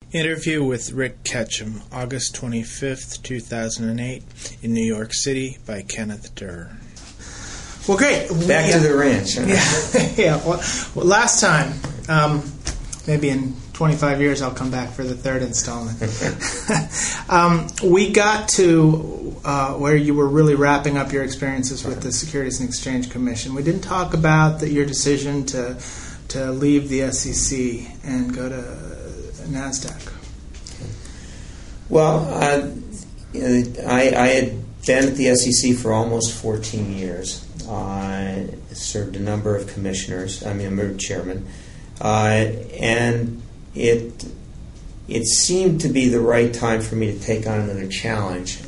Interview with Rick Ketchum, August 25th, 2008, in New York City by Kenneth Durr. Well, great. Back to the ranch. Huh? Yeah. Well, last time, maybe in 25 years, I'll come back for the third installment. We got to where you were really wrapping up your experiences with the Securities and Exchange Commission. We didn't talk about your decision to leave the SEC and go to NASDAQ. Well, I had been at the SEC for almost 14 years. I served a number of commissioners. I'm a chairman. And it seemed to be the right time for me to take on another challenge.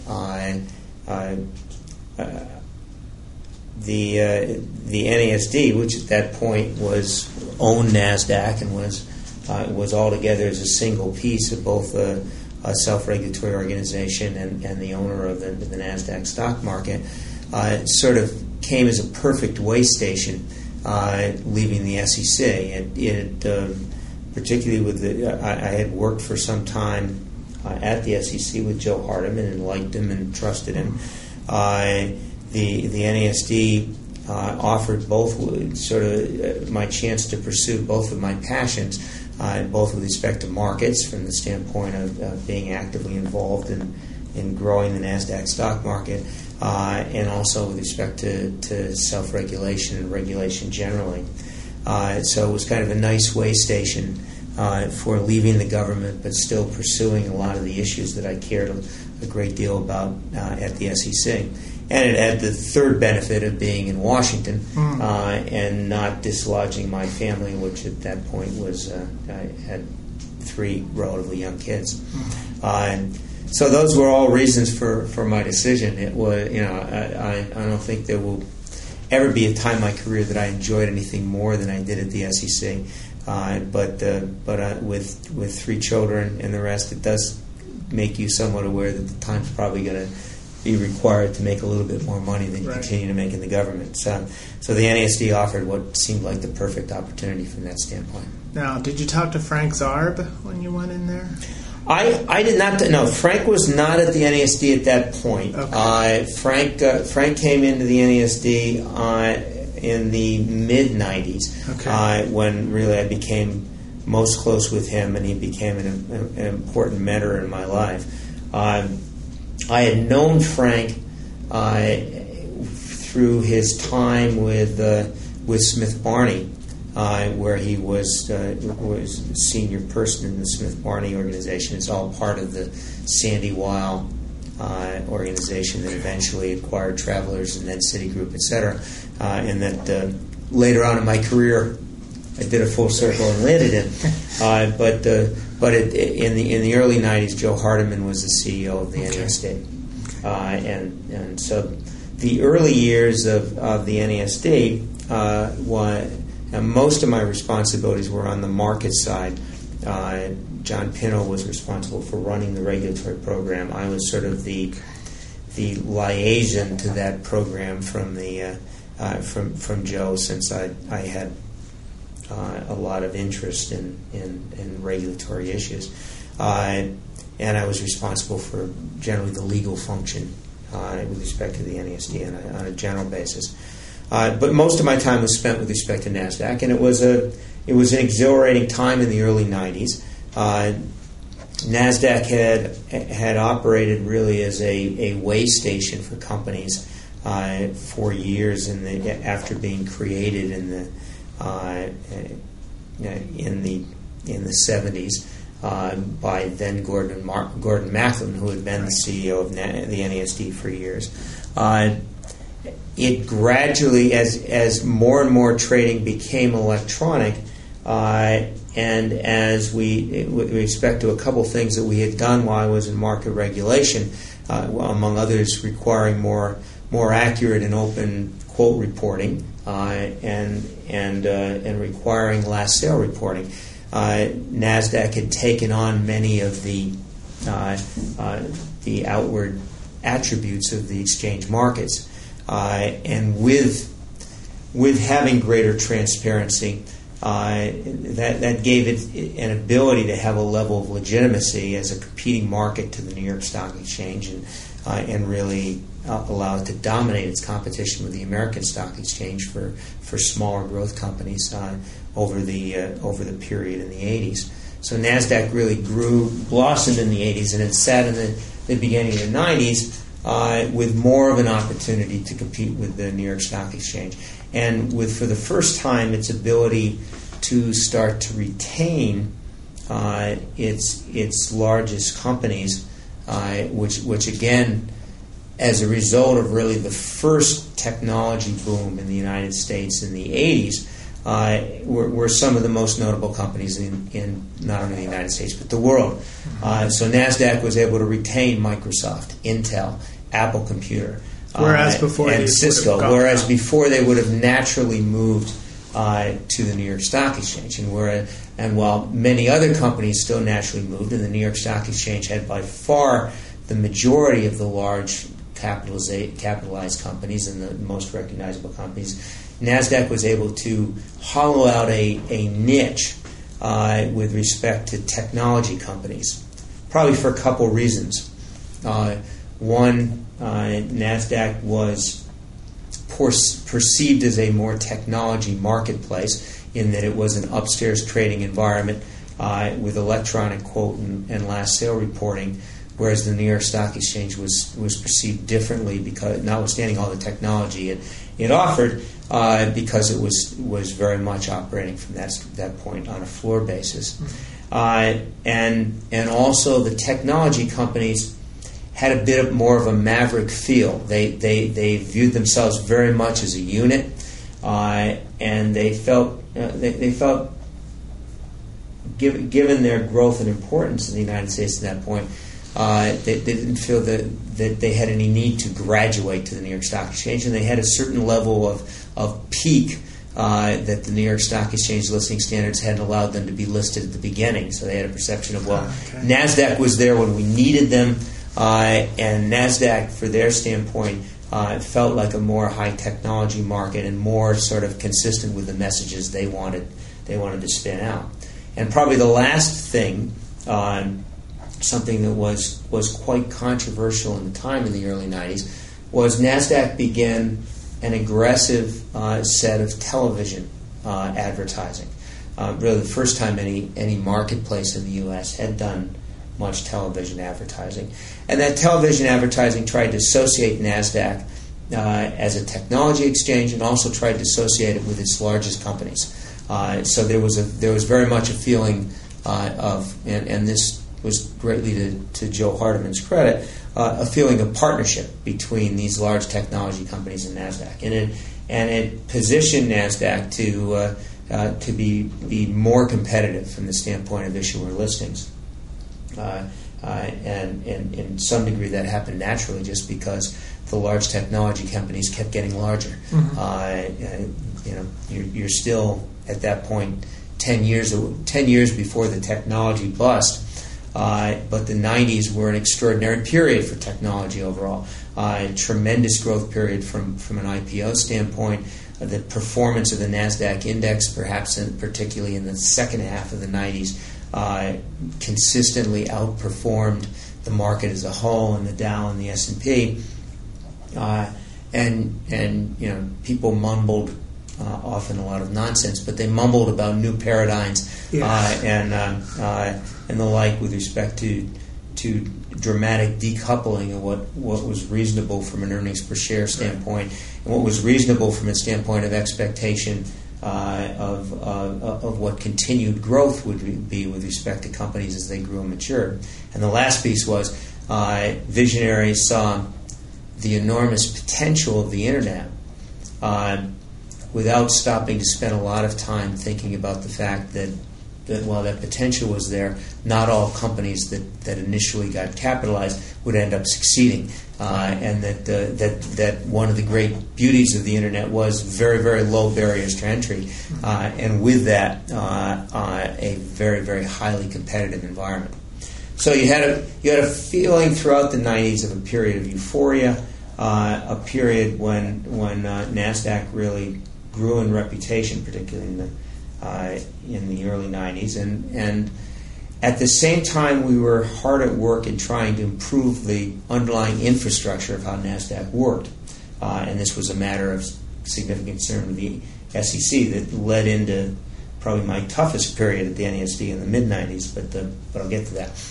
The NASD, which at that point owned NASDAQ and was all together as a single piece of both a self-regulatory organization and the owner of the NASDAQ stock market, sort of came as a perfect way station leaving the SEC. It particularly with I had worked for some time at the SEC with Joe Hardiman and liked him and trusted him. The NASD offered both my chance to pursue both of my passions, both with respect to markets from the standpoint of being actively involved in growing the NASDAQ stock market, and also with respect to self-regulation and regulation generally. So it was kind of a nice way station for leaving the government but still pursuing a lot of the issues that I cared a great deal about at the SEC. And it had the third benefit of being in Washington and not dislodging my family, which at that point was I had 3 relatively young kids. So those were all reasons for my decision. It was, I don't think there will ever be a time in my career that I enjoyed anything more than I did at the SEC. But with 3 children and the rest, it does make you somewhat aware that the time's probably going to be required to make a little bit more money than you continue to make in the government. So the NASD offered what seemed like the perfect opportunity from that standpoint. Now, did you talk to Frank Zarb when you went in there? I did not. No, Frank was not at the NASD at that point. Okay. Frank came into the NASD in the mid-'90s, when really I became most close with him, and he became an important mentor in my life. I had known Frank through his time with Smith Barney, where he was a senior person in the Smith Barney organization. It's all part of the Sandy Weill organization that eventually acquired Travelers and then Citigroup, etc. And that later on in my career, I did a full circle and landed in. But in the early '90s, Joe Hardiman was the CEO of the NASD, and so the early years of the NASD, most of my responsibilities were on the market side. John Pinto was responsible for running the regulatory program. I was sort of the liaison to that program from Joe, since I had a lot of interest in regulatory issues, and I was responsible for generally the legal function with respect to the NASD on a general basis. But most of my time was spent with respect to NASDAQ, and it was an exhilarating time in the early '90s. NASDAQ had operated really as a way station for companies for years after being created in the 70s by then Gordon Macklin, who had been the CEO of the NASD for years. It gradually, as more and more trading became electronic, and as with respect to a couple things that we had done while I was in market regulation, among others requiring more accurate and open quote reporting, and requiring last sale reporting. NASDAQ had taken on many of the outward attributes of the exchange markets, and with having greater transparency, that gave it an ability to have a level of legitimacy as a competing market to the New York Stock Exchange, and really allow it to dominate its competition with the American Stock Exchange for smaller growth companies over the period in the 80s. So NASDAQ really blossomed in the 80s, and it sat in the beginning of the 90s with more of an opportunity to compete with the New York Stock Exchange. And with, for the first time, its ability to start to retain its largest companies, which again, as a result of really the first technology boom in the United States in the 80s, were some of the most notable companies in not only the United States but the world. So NASDAQ was able to retain Microsoft, Intel, Apple Computer, whereas before and Cisco, whereas before they would have naturally moved to the New York Stock Exchange. And while many other companies still naturally moved, and the New York Stock Exchange had by far the majority of the large capitalized companies and the most recognizable companies, NASDAQ was able to hollow out a niche with respect to technology companies, probably for a couple reasons. One, NASDAQ was perceived as a more technology marketplace in that it was an upstairs trading environment with electronic quote and last sale reporting, whereas the New York Stock Exchange was perceived differently, because notwithstanding all the technology it offered, because it was very much operating from that point on a floor basis. And also the technology companies had a bit more of a maverick feel. They viewed themselves very much as a unit, and they felt given their growth and importance in the United States at that point, they didn't feel that they had any need to graduate to the New York Stock Exchange, and they had a certain level of peak that the New York Stock Exchange listing standards hadn't allowed them to be listed at the beginning. So they had a perception of, NASDAQ was there when we needed them, and NASDAQ, for their standpoint, felt like a more high technology market and more sort of consistent with the messages they wanted to spin out. And probably the last thing, something that was quite controversial in the time in the early 90s, was NASDAQ began an aggressive set of television advertising. Really the first time any marketplace in the U.S. had done much television advertising. And that television advertising tried to associate NASDAQ as a technology exchange, and also tried to associate it with its largest companies. So there was very much a feeling of, and this was greatly to Joe Hardiman's credit, a feeling of partnership between these large technology companies and NASDAQ, and it positioned NASDAQ to be more competitive from the standpoint of issuer listings. And in some degree that happened naturally, just because the large technology companies kept getting larger. You're still at that point 10 years before the technology bust, but the 90s were an extraordinary period for technology overall. Tremendous growth period from an IPO standpoint. The performance of the NASDAQ index, perhaps particularly in the second half of the 90s, consistently outperformed the market as a whole, and the Dow and the S&P. And people mumbled often a lot of nonsense, but they mumbled about new paradigms and the like with respect to dramatic decoupling of what was reasonable from an earnings per share standpoint, and what was reasonable from a standpoint of expectation of what continued growth would be with respect to companies as they grew and matured. And the last piece was visionaries saw the enormous potential of the Internet without stopping to spend a lot of time thinking about the fact that while that potential was there, not all companies that initially got capitalized would end up succeeding, and that one of the great beauties of the Internet was very, very low barriers to entry, and with that a very, very highly competitive environment. So you had a feeling throughout the 90s of a period of euphoria, a period when NASDAQ really grew in reputation, particularly in in the early 90s. And at the same time, we were hard at work in trying to improve the underlying infrastructure of how NASDAQ worked. And this was a matter of significant concern with the SEC that led into probably my toughest period at the NASD in the mid-90s, but I'll get to that.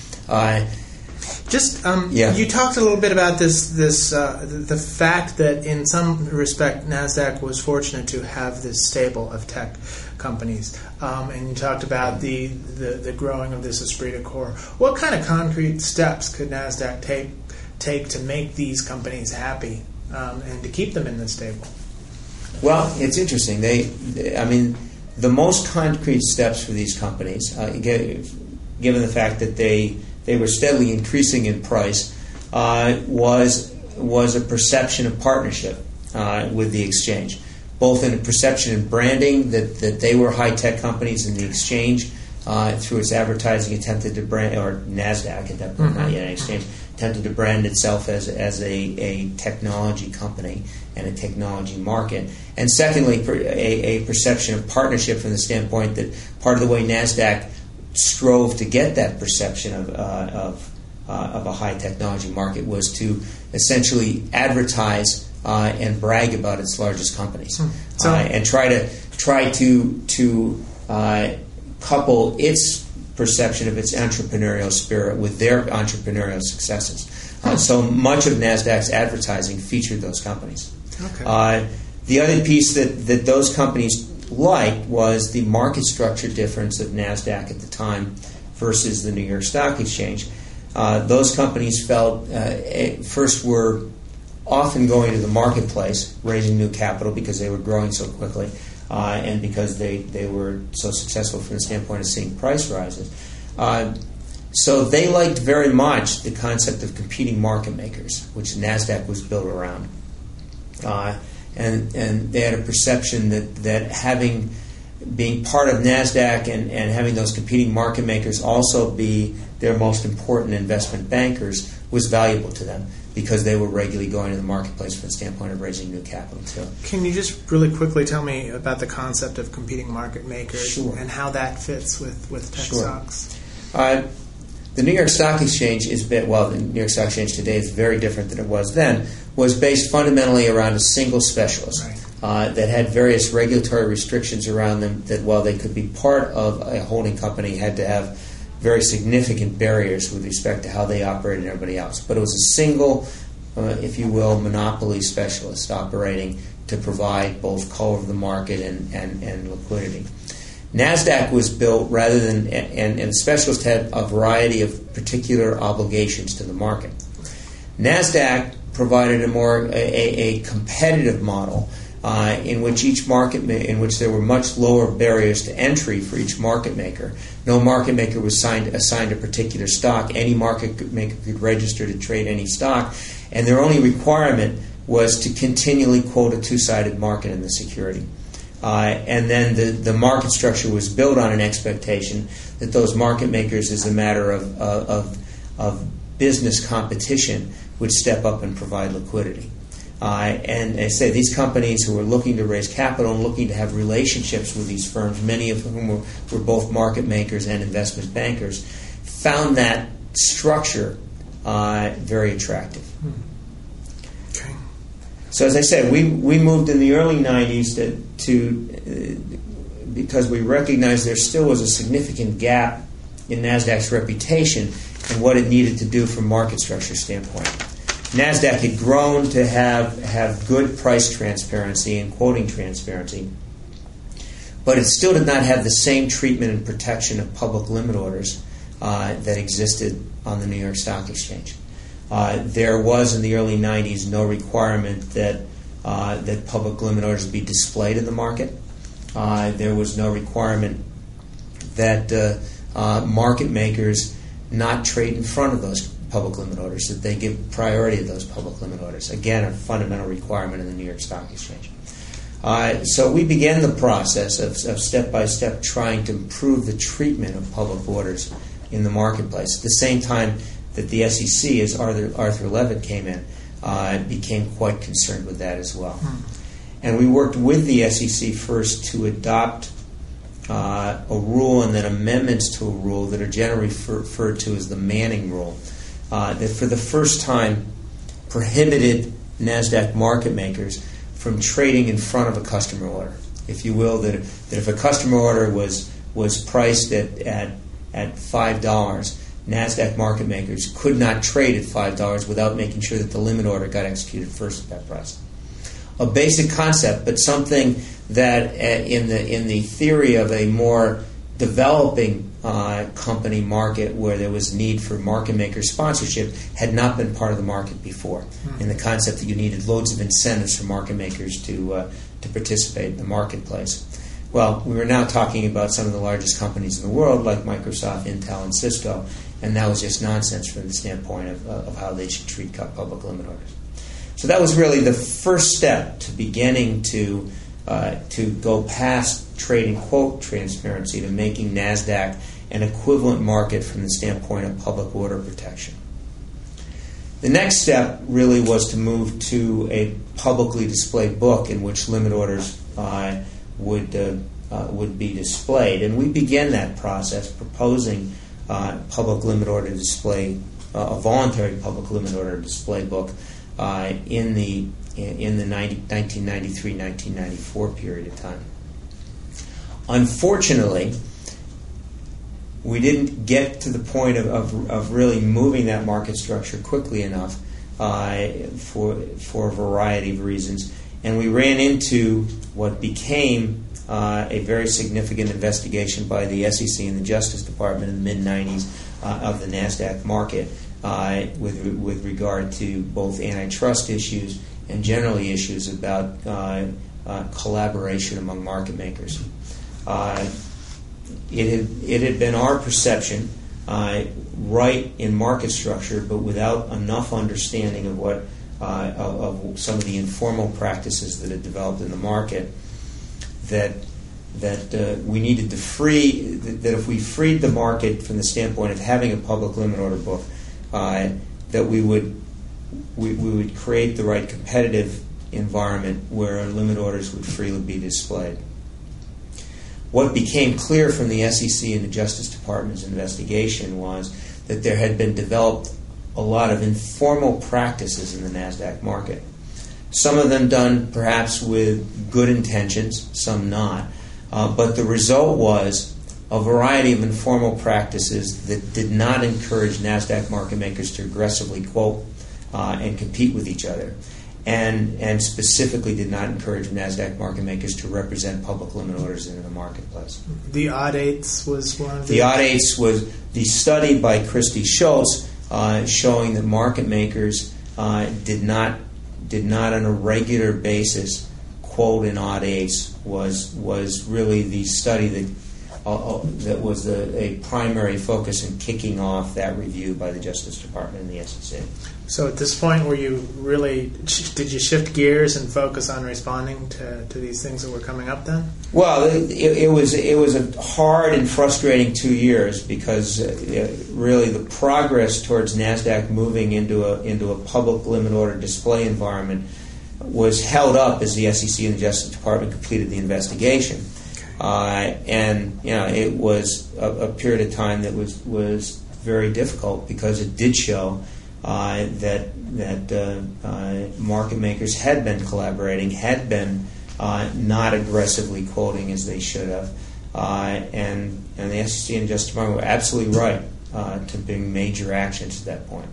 You talked a little bit about the fact that in some respect NASDAQ was fortunate to have this stable of tech companies, and you talked about the growing of this esprit de corps. What kind of concrete steps could NASDAQ take to make these companies happy and to keep them in the stable? Well, it's interesting. The most concrete steps for these companies, given the fact that they were steadily increasing in price, was a perception of partnership with the exchange, both in a perception and branding that they were high-tech companies, and the exchange, through its advertising, attempted to brand, or NASDAQ at that point, not yet an exchange, attempted to brand itself as a technology company and a technology market. And secondly, a perception of partnership from the standpoint that part of the way NASDAQ strove to get that perception of a high technology market was to essentially advertise and brag about its largest companies, and try to couple its perception of its entrepreneurial spirit with their entrepreneurial successes. So much of NASDAQ's advertising featured those companies. Okay. The other piece that those companies liked was the market structure difference of NASDAQ at the time versus the New York Stock Exchange. Those companies felt, first, were often going to the marketplace, raising new capital because they were growing so quickly, and because they were so successful from the standpoint of seeing price rises. So they liked very much the concept of competing market makers, which NASDAQ was built around. And they had a perception that being part of NASDAQ and having those competing market makers also be their most important investment bankers was valuable to them, because they were regularly going to the marketplace from the standpoint of raising new capital too. Can you just really quickly tell me about the concept of competing market makers? Sure. And how that fits with tech stocks? The New York Stock Exchange the New York Stock Exchange today is very different than it was then, was based fundamentally around a single specialist. Right. That had various regulatory restrictions around them that, while they could be part of a holding company, had to have very significant barriers with respect to how they operated and everybody else. But it was a single, if you will, monopoly specialist operating to provide both color of the market and liquidity. NASDAQ was built rather than, and the specialist had a variety of particular obligations to the market. NASDAQ provided a competitive model in which in which there were much lower barriers to entry for each market maker. No market maker was assigned a particular stock. Any market maker could register to trade any stock, and their only requirement was to continually quote a two-sided market in the security. And then the market structure was built on an expectation that those market makers, as a matter of business competition, would step up and provide liquidity. And I say these companies who were looking to raise capital and looking to have relationships with these firms, many of whom were both market makers and investment bankers, found that structure very attractive. Okay. So as I said, we moved in the early 90s because we recognized there still was a significant gap in NASDAQ's reputation and what it needed to do from a market structure standpoint. NASDAQ had grown to have good price transparency and quoting transparency, but it still did not have the same treatment and protection of public limit orders that existed on the New York Stock Exchange. There was, in the early 90s, no requirement that public limit orders be displayed in the market. There was no requirement that market makers not trade in front of those public limit orders, that they give priority to those public limit orders. Again, a fundamental requirement in the New York Stock Exchange. So we began the process of step-by-step trying to improve the treatment of public orders in the marketplace. At the same time that the SEC, as Arthur Levitt came in, became quite concerned with that as well. And we worked with the SEC first to adopt a rule and then amendments to a rule that are generally referred to as the Manning Rule, that for the first time prohibited NASDAQ market makers from trading in front of a customer order. If you will, that if a customer order was priced at $5, NASDAQ market makers could not trade at $5 without making sure that the limit order got executed first at that price. A basic concept, but something that in the theory of a more developing company market where there was need for market maker sponsorship had not been part of the market before. In the concept that you needed loads of incentives for market makers to participate in the marketplace. Well, we were now talking about some of the largest companies in the world like Microsoft, Intel, and Cisco, and that was just nonsense from the standpoint of how they should treat public limit orders. So that was really the first step to beginning to go past trading quote transparency to making NASDAQ an equivalent market from the standpoint of public order protection. The next step really was to move to a publicly displayed book in which limit orders would be displayed, and we began that process proposing public limit order display, a voluntary public limit order display book in the 1993-1994 period of time. Unfortunately, we didn't get to the point of really moving that market structure quickly enough for a variety of reasons, and we ran into what became a very significant investigation by the SEC and the Justice Department in the mid-'90s of the NASDAQ market with regard to both antitrust issues and generally issues about collaboration among market makers. It had been our perception, right in market structure, but without enough understanding of what of some of the informal practices that had developed in the market, that we needed to free, that if we freed the market from the standpoint of having a public limit order book, that we would create the right competitive environment where limit orders would freely be displayed. What became clear from the SEC and the Justice Department's investigation was that there had been developed a lot of informal practices in the NASDAQ market. Some of them done perhaps with good intentions, some not. But the result was a variety of informal practices that did not encourage NASDAQ market makers to aggressively quote and compete with each other, and specifically did not encourage NASDAQ market makers to represent public limit orders into the marketplace. The Odd Eights was one of the... The Odd Eights was the study by Christy Schultz showing that market makers did not on a regular basis quote in Odd Eights was really the study that was a primary focus in kicking off that review by the Justice Department and the SEC. So at this point, did you shift gears and focus on responding to these things that were coming up then? Well, it was a hard and frustrating 2 years because really the progress towards NASDAQ moving into a public limit order display environment was held up as the SEC and the Justice Department completed the investigation. And it was a period of time that was very difficult because it did show that market makers had been collaborating, had been not aggressively quoting as they should have, and the SEC and Justice Department were absolutely right to bring major actions at that point.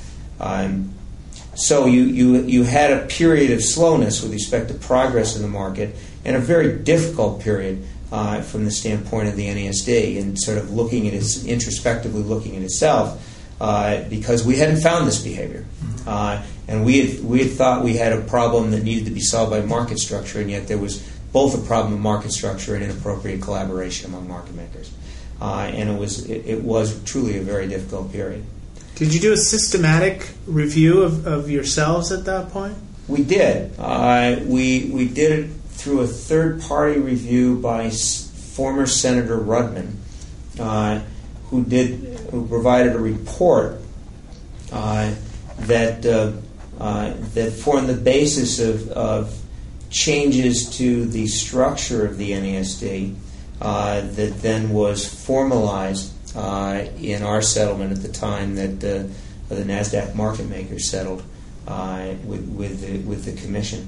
So you had a period of slowness with respect to progress in the market, and a very difficult period from the standpoint of the NASD, and sort of introspectively looking at itself, because we hadn't found this behavior, and we had thought we had a problem that needed to be solved by market structure, and yet there was both a problem of market structure and inappropriate collaboration among market makers, and it was truly a very difficult period. Did you do a systematic review of yourselves at that point? We did. We did it through a third-party review by former Senator Rudman, who provided a report that formed the basis of changes to the structure of the NASD that then was formalized in our settlement at the time that the NASDAQ market makers settled with the commission.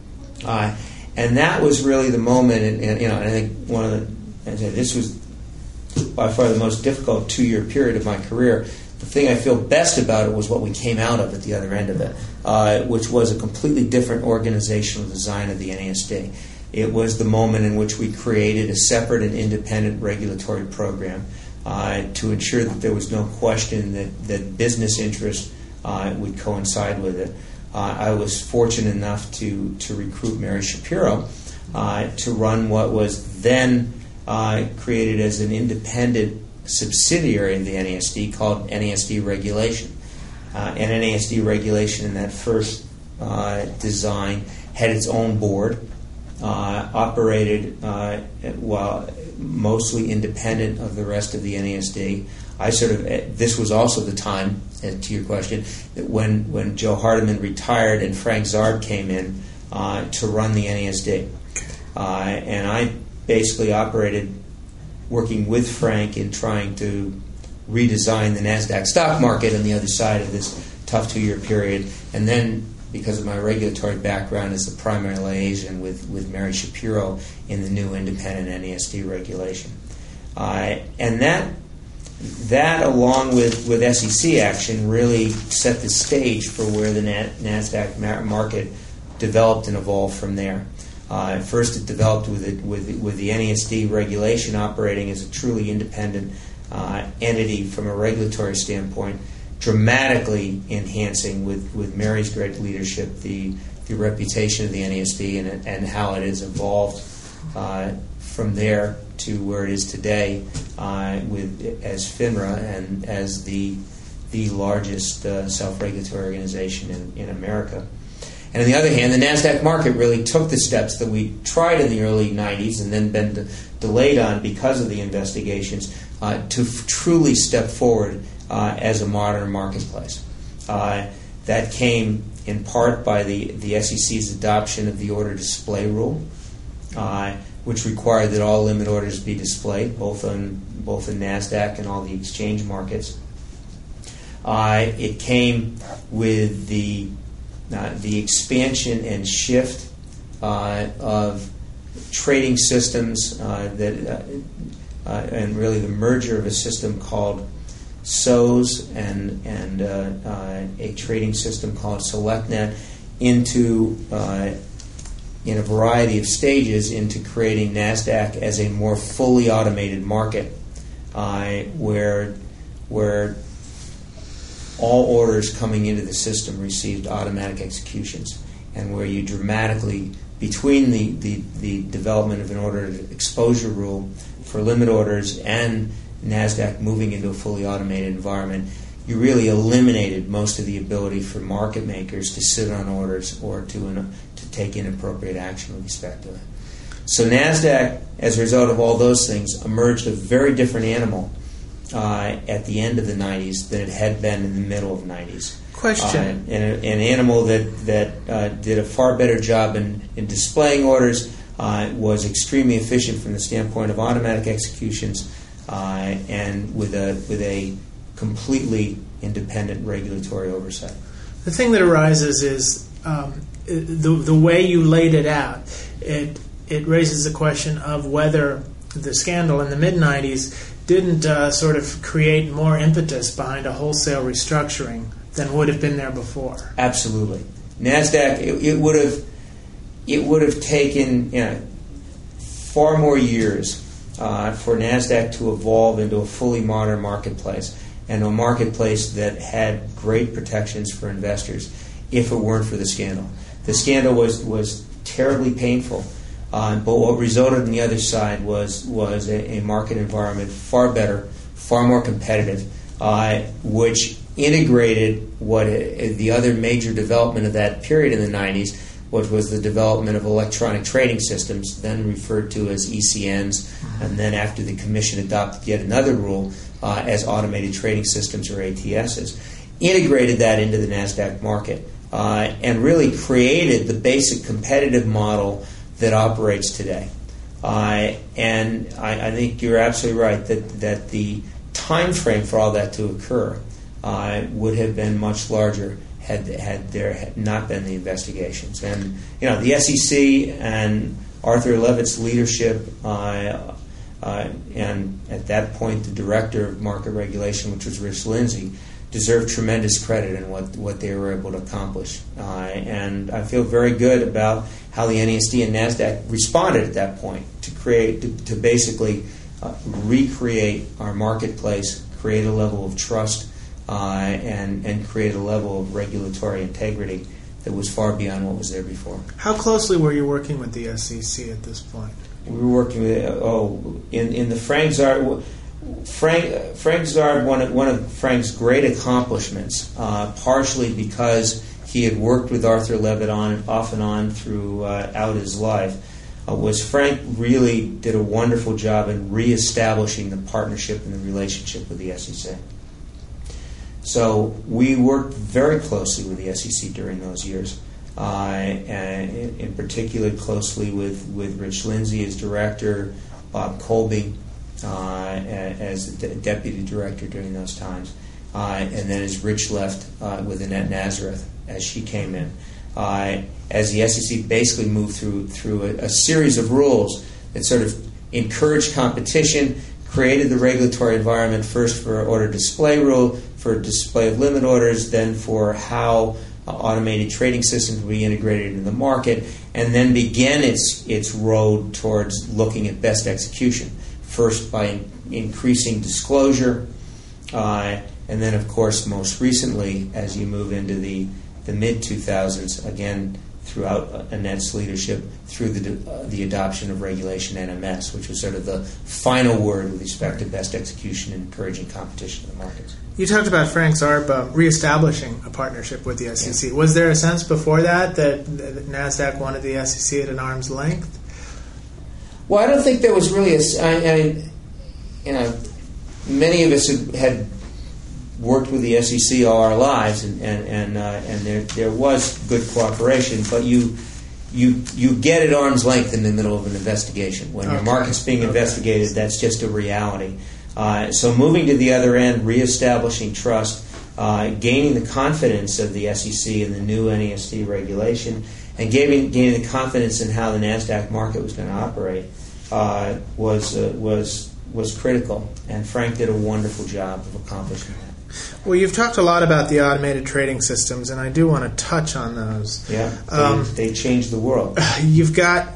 And that was really the moment, and I think this was by far the most difficult 2-year period of my career. The thing I feel best about it was what we came out of at the other end of it, which was a completely different organizational design of the NASD. It was the moment in which we created a separate and independent regulatory program to ensure that there was no question that business interest would coincide with it. I was fortunate enough to recruit Mary Shapiro to run what was then created as an independent subsidiary of the NASD called NASD Regulation. And NASD Regulation in that first design had its own board, operated while mostly independent of the rest of the NASD. This was also the time, to your question, that when Joe Hardiman retired and Frank Zard came in to run the NASD. And I basically operated working with Frank in trying to redesign the NASDAQ stock market on the other side of this tough 2-year period. And then, because of my regulatory background as the primary liaison with Mary Shapiro in the new independent NASD regulation. And that along with SEC action, really set the stage for where the NASDAQ market developed and evolved from there. First, it developed with the NASD regulation operating as a truly independent entity from a regulatory standpoint, dramatically enhancing with Mary's great leadership the reputation of the NASD and how it has evolved from there to where it is today as FINRA and as the largest self-regulatory organization in America. And on the other hand, the NASDAQ market really took the steps that we tried in the early 90s and then been delayed on because of the investigations to truly step forward as a modern marketplace. That came in part by the SEC's adoption of the order display rule, which required that all limit orders be displayed, both in NASDAQ and all the exchange markets. It came with the expansion and shift of trading systems and really the merger of a system called SOES and a trading system called SelectNet into in a variety of stages into creating NASDAQ as a more fully automated market where all orders coming into the system received automatic executions, and where you dramatically, between the development of an order exposure rule for limit orders and NASDAQ moving into a fully automated environment, you really eliminated most of the ability for market makers to sit on orders or to take inappropriate action with respect to it. So NASDAQ, as a result of all those things, emerged a very different animal at the end of the 90s than it had been in the middle of the 90s. Question. An animal that did a far better job in displaying orders, was extremely efficient from the standpoint of automatic executions, and with a completely independent regulatory oversight. The thing that arises is the way you laid it out. It raises the question of whether the scandal in the mid-90s didn't sort of create more impetus behind a wholesale restructuring than would have been there before. Absolutely. NASDAQ, it would have taken far more years for NASDAQ to evolve into a fully modern marketplace, and a marketplace that had great protections for investors if it weren't for the scandal. The scandal was terribly painful. But what resulted on the other side was a market environment far better, far more competitive, which integrated what the other major development of that period in the 90s, which was the development of electronic trading systems, then referred to as ECNs, and then after the Commission adopted yet another rule as automated trading systems or ATSs, integrated that into the NASDAQ market and really created the basic competitive model that operates today. And I think you're absolutely right that the time frame for all that to occur would have been much larger had there not been the investigations. And the SEC and Arthur Levitt's leadership, and at that point the director of market regulation, which was Rich Lindsay, deserve tremendous credit in what they were able to accomplish. And I feel very good about how the NASD and NASDAQ responded at that point to basically recreate our marketplace, create a level of trust, and create a level of regulatory integrity that was far beyond what was there before. How closely were you working with the SEC at this point? We were working with in the Frank Zard. Frank Zard, one of Frank's great accomplishments, partially because he had worked with Arthur Levitt off and on throughout his life, was Frank really did a wonderful job in reestablishing the partnership and the relationship with the SEC. So we worked very closely with the SEC during those years, and in particular closely with Rich Lindsay as director, Bob Colby as the deputy director during those times, and then as Rich left with Annette Nazareth as she came in. As the SEC basically moved through a series of rules that sort of encouraged competition, created the regulatory environment first for order display rule, for display of limit orders, then for how automated trading systems would be integrated into the market, and then began its road towards looking at best execution. First by increasing disclosure, and then, of course, most recently, as you move into the mid-2000s, again, throughout Annette's leadership, through the adoption of Regulation NMS, which was sort of the final word with respect to best execution and encouraging competition in the markets. You talked about Frank Zarb reestablishing a partnership with the SEC. Yeah. Was there a sense before that NASDAQ wanted the SEC at an arm's length? Well, I don't think there was really many of us had worked with the SEC all our lives, and there was good cooperation, but you get at arm's length in the middle of an investigation. When your market's being investigated, that's just a reality. So moving to the other end, reestablishing trust, gaining the confidence of the SEC and the new NASD regulation, and gaining the confidence in how the NASDAQ market was going to operate was critical. And Frank did a wonderful job of accomplishing that. Well, you've talked a lot about the automated trading systems, and I do want to touch on those. Yeah, they changed the world. You've got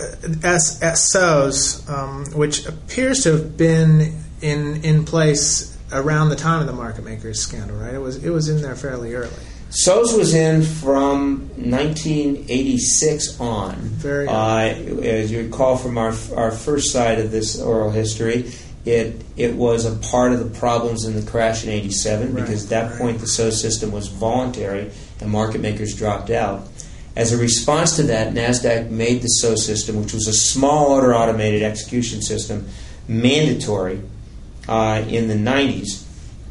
SOs, which appears to have been in place around the time of the market makers scandal, right? It was in there fairly early. SOS was in from 1986 on. Very early. As you recall from our first side of this oral history, it was a part of the problems in the crash in 87, because at that point the SOS system was voluntary and market makers dropped out. As a response to that, NASDAQ made the SOS system, which was a small order automated execution system, mandatory in the 90s.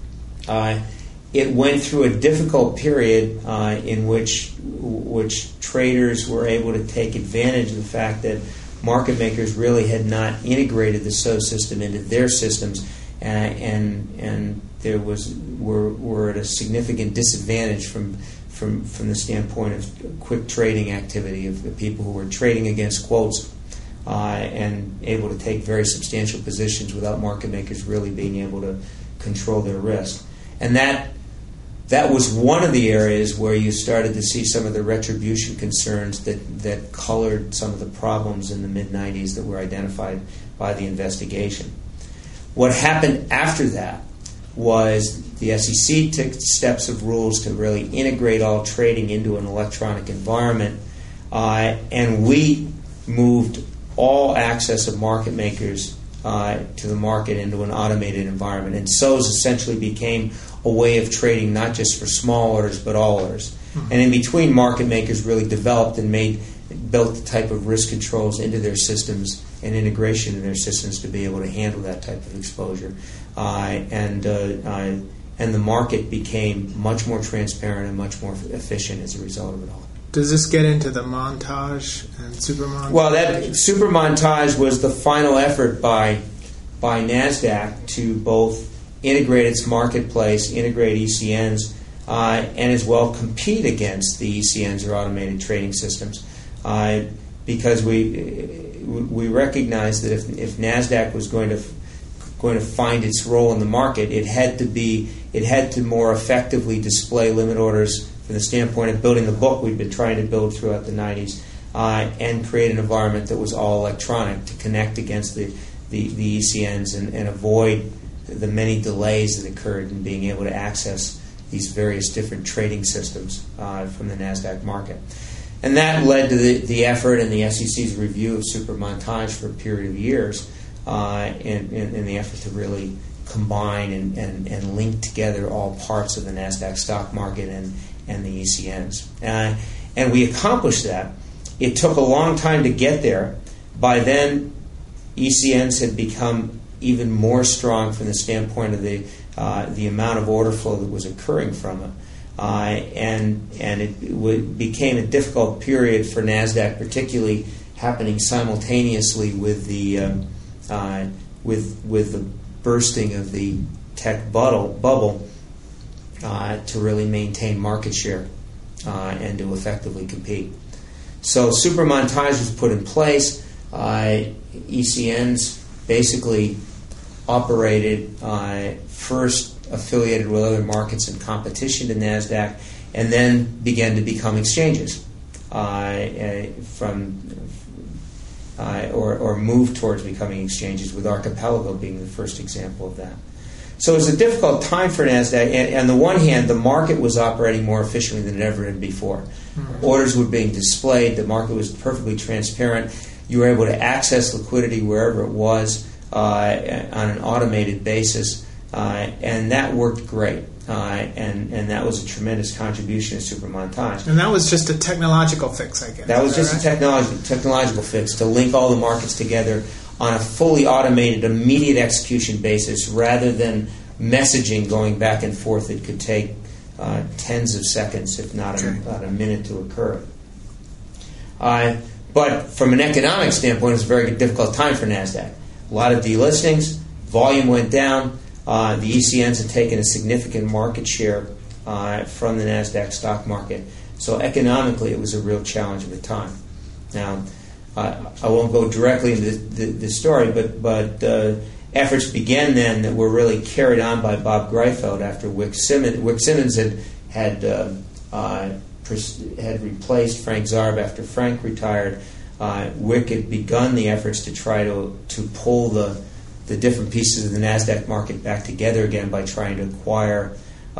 It went through a difficult period in which traders were able to take advantage of the fact that market makers really had not integrated the SOS system into their systems, and there were at a significant disadvantage from the standpoint of quick trading activity of the people who were trading against quotes and able to take very substantial positions without market makers really being able to control their risk. And that was one of the areas where you started to see some of the retribution concerns that colored some of the problems in the mid-90s that were identified by the investigation. What happened after that was the SEC took steps of rules to really integrate all trading into an electronic environment, and we moved all access of market makers to the market into an automated environment. And SOS essentially became a way of trading not just for small orders but all orders. Mm-hmm. And in between, market makers really developed and built the type of risk controls into their systems and integration in their systems to be able to handle that type of exposure. And the market became much more transparent and much more efficient as a result of it all. Does this get into the Montage and Supermontage? Well, that Supermontage was the final effort by NASDAQ to both integrate its marketplace, integrate ECNs, and as well compete against the ECNs or automated trading systems, because we recognized that if NASDAQ was going to find its role in the market, it had to more effectively display limit orders from the standpoint of building the book we've been trying to build throughout the 90s, and create an environment that was all electronic to connect against the ECNs and avoid the many delays that occurred in being able to access these various different trading systems from the NASDAQ market. And that led to the effort and the SEC's review of Supermontage for a period of years in the effort to really combine and link together all parts of the NASDAQ stock market and the ECNs. And we accomplished that. It took a long time to get there. By then, ECNs had become even more strong from the standpoint of the amount of order flow that was occurring from it. And it became a difficult period for NASDAQ, particularly happening simultaneously with the bursting of the tech bubble to really maintain market share and to effectively compete. So Supermontage was put in place. ECNs basically operated first affiliated with other markets in competition to NASDAQ, and then began to become exchanges or move towards becoming exchanges, with Archipelago being the first example of that. So it was a difficult time for NASDAQ. And on the one hand, the market was operating more efficiently than it ever had before. Mm-hmm. Orders were being displayed. The market was perfectly transparent. You were able to access liquidity wherever it was on an automated basis. And that worked great. And that was a tremendous contribution to Supermontage. And that was just a technological fix, I guess. That was just a technological fix to link all the markets together on a fully automated, immediate execution basis, rather than messaging going back and forth that could take tens of seconds, if not a minute, to occur. But from an economic standpoint, it's a very difficult time for NASDAQ. A lot of delistings, volume went down. The ECNs had taken a significant market share from the NASDAQ stock market. So economically, it was a real challenge at the time. Now, I won't go directly into the story, but efforts began then that were really carried on by Bob Greifeld after Wick Simmons. Wick Simmons had replaced Frank Zarb after Frank retired. Wick had begun the efforts to try to pull the different pieces of the NASDAQ market back together again by trying to acquire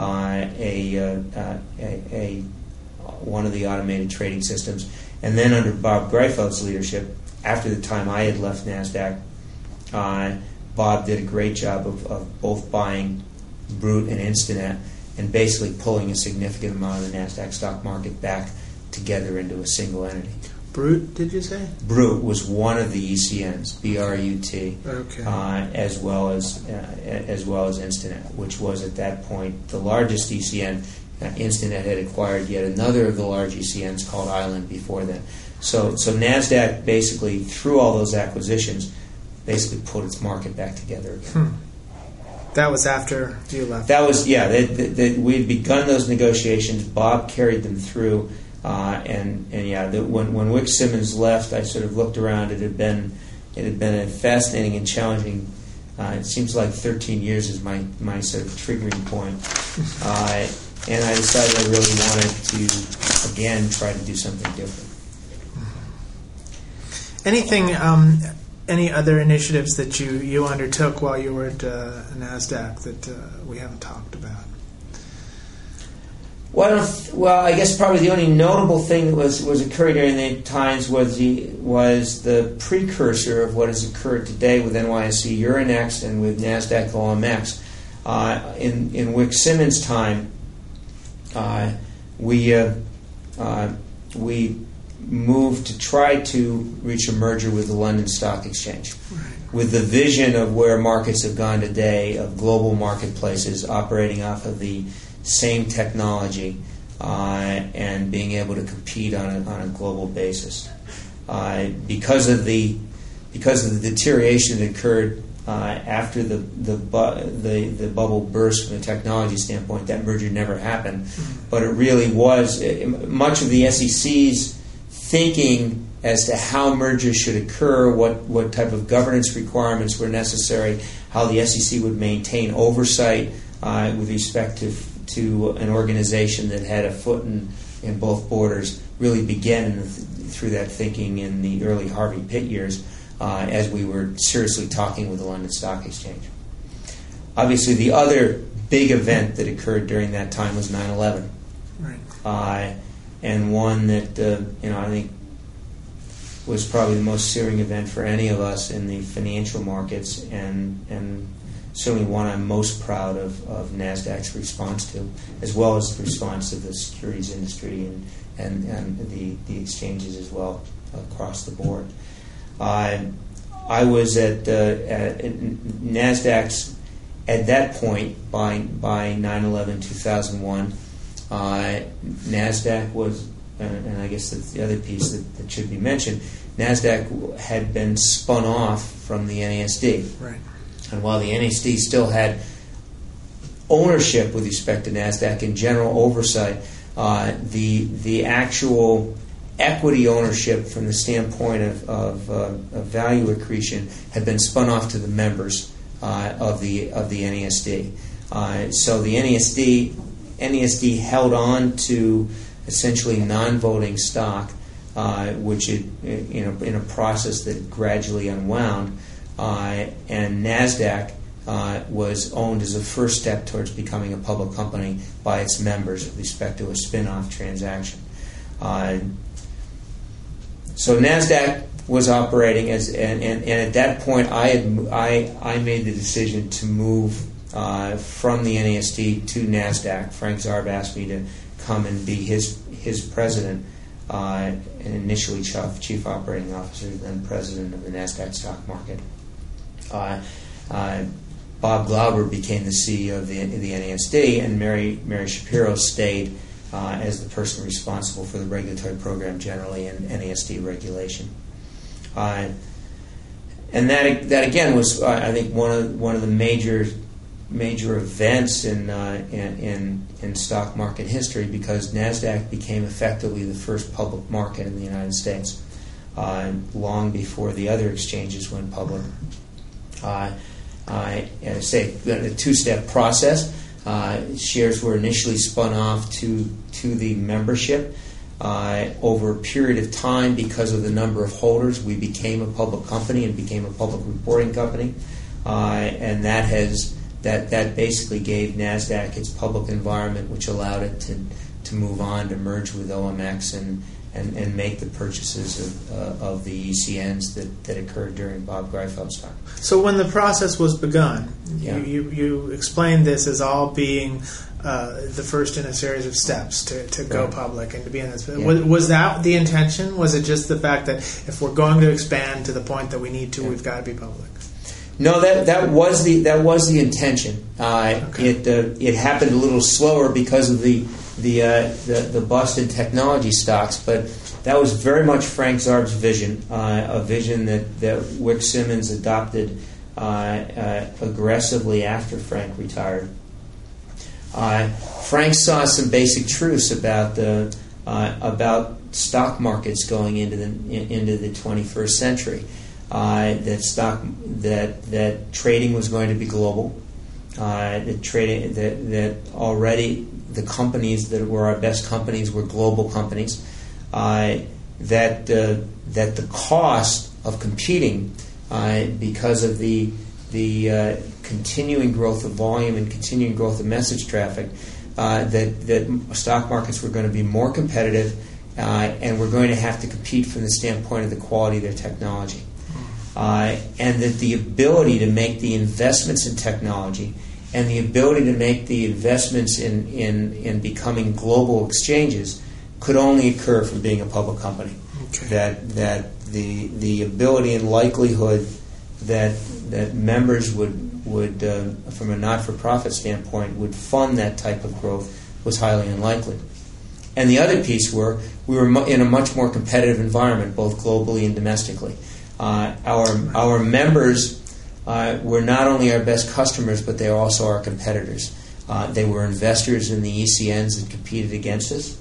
one of the automated trading systems. And then under Bob Greifeld's leadership, after the time I had left NASDAQ, Bob did a great job of both buying Brute and Instinet and basically pulling a significant amount of the NASDAQ stock market back together into a single entity. Brute, did you say? Brute was one of the ECNs, B-R-U-T, okay. as well as Instinet, which was at that point the largest ECN. Instinet had acquired yet another of the large ECNs called Island before then. So NASDAQ basically, through all those acquisitions, basically put its market back together again. That was after you left? That was, yeah. We had begun those negotiations. Bob carried them through. When Wick Simmons left, I sort of looked around. It had been a fascinating and challenging. It seems like 13 years is my sort of triggering point. And I decided I really wanted to, again, try to do something different. Anything, any other initiatives that you undertook while you were at NASDAQ that we haven't talked about? Well, I guess probably the only notable thing that was occurring during the times was the precursor of what has occurred today with NYSE Euronext and with NASDAQ OMX. In Wick Simmons' time, we moved to try to reach a merger with the London Stock Exchange, with the vision of where markets have gone today, of global marketplaces operating off of the same technology, and being able to compete on a global basis. Because of the deterioration that occurred after the bubble burst from a technology standpoint, that merger never happened. But it really was much of the SEC's thinking as to how mergers should occur, what type of governance requirements were necessary, how the SEC would maintain oversight with respect to an organization that had a foot in both borders, really began through that thinking in the early Harvey Pitt years, as we were seriously talking with the London Stock Exchange. Obviously, the other big event that occurred during that time was 9/11, Right. and one that I think was probably the most searing event for any of us in the financial markets, and certainly one I'm most proud of NASDAQ's response to, as well as the response of the securities industry and the exchanges as well across the board. I was at NASDAQ's at that point by 9/11/2001. NASDAQ was, and I guess that's the other piece that should be mentioned, NASDAQ had been spun off from the NASD. Right. And while the NASD still had ownership with respect to NASDAQ and general oversight, the actual equity ownership from the standpoint of value accretion had been spun off to the members of the NASD. So the NASD held on to essentially non-voting stock, which in a process that gradually unwound, and NASDAQ was owned as a first step towards becoming a public company by its members with respect to a spin-off transaction. So NASDAQ was operating as, and at that point I made the decision to move from the NASD to NASDAQ. Frank Zarb asked me to come and be his president, and initially chief operating officer, then president of the NASDAQ stock market. Bob Glauber became the CEO of the NASD, and Mary Shapiro stayed as the person responsible for the regulatory program generally and NASD regulation. And that again was, I think, one of the major events in stock market history, because NASDAQ became effectively the first public market in the United States, long before the other exchanges went public. I say a two-step process. Shares were initially spun off to the membership. Over a period of time, because of the number of holders, we became a public company and became a public reporting company, and that basically gave NASDAQ its public environment, which allowed it to move on to merge with OMX and make the purchases of the ECNs that occurred during Bob Greifeld's time. So when the process was begun, Yeah. you explained this as all being the first in a series of steps to go Right. public and to be in this. Yeah. Was that the intention? Was it just the fact that if we're going to expand to the point that we need to, we've got to be public? No, that was the intention. Okay. It happened a little slower because of the bust in technology stocks, but that was very much Frank Zarb's vision, a vision that Wick Simmons adopted aggressively after Frank retired. Frank saw some basic truths about stock markets going into the 21st century. That trading was going to be global. That already the companies that were our best companies were global companies. That the cost of competing, because of the continuing growth of volume and continuing growth of message traffic, that stock markets were going to be more competitive, and we're going to have to compete from the standpoint of the quality of their technology. And that the ability to make the investments in technology and the ability to make the investments in becoming global exchanges could only occur from being a public company. Okay. That the ability and likelihood that members would from a not-for-profit standpoint would fund that type of growth was highly unlikely. And the other piece were we were in a much more competitive environment, both globally and domestically. Our members were not only our best customers, but they are also our competitors. They were investors in the ECNs that competed against us.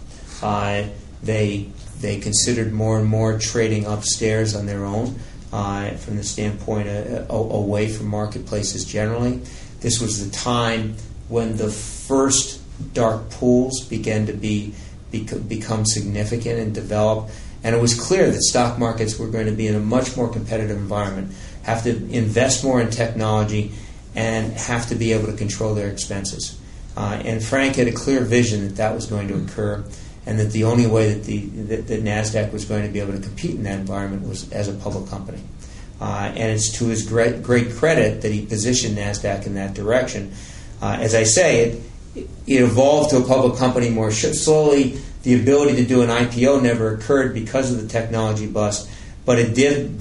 They considered more and more trading upstairs on their own from the standpoint away from marketplaces generally. This was the time when the first dark pools began to become significant and develop, and it was clear that stock markets were going to be in a much more competitive environment, have to invest more in technology, and have to be able to control their expenses. And Frank had a clear vision that was going to occur, and that the only way that NASDAQ was going to be able to compete in that environment was as a public company. And it's to his great credit that he positioned NASDAQ in that direction. As I say, it evolved to a public company more slowly. The ability to do an IPO never occurred because of the technology bust, but it did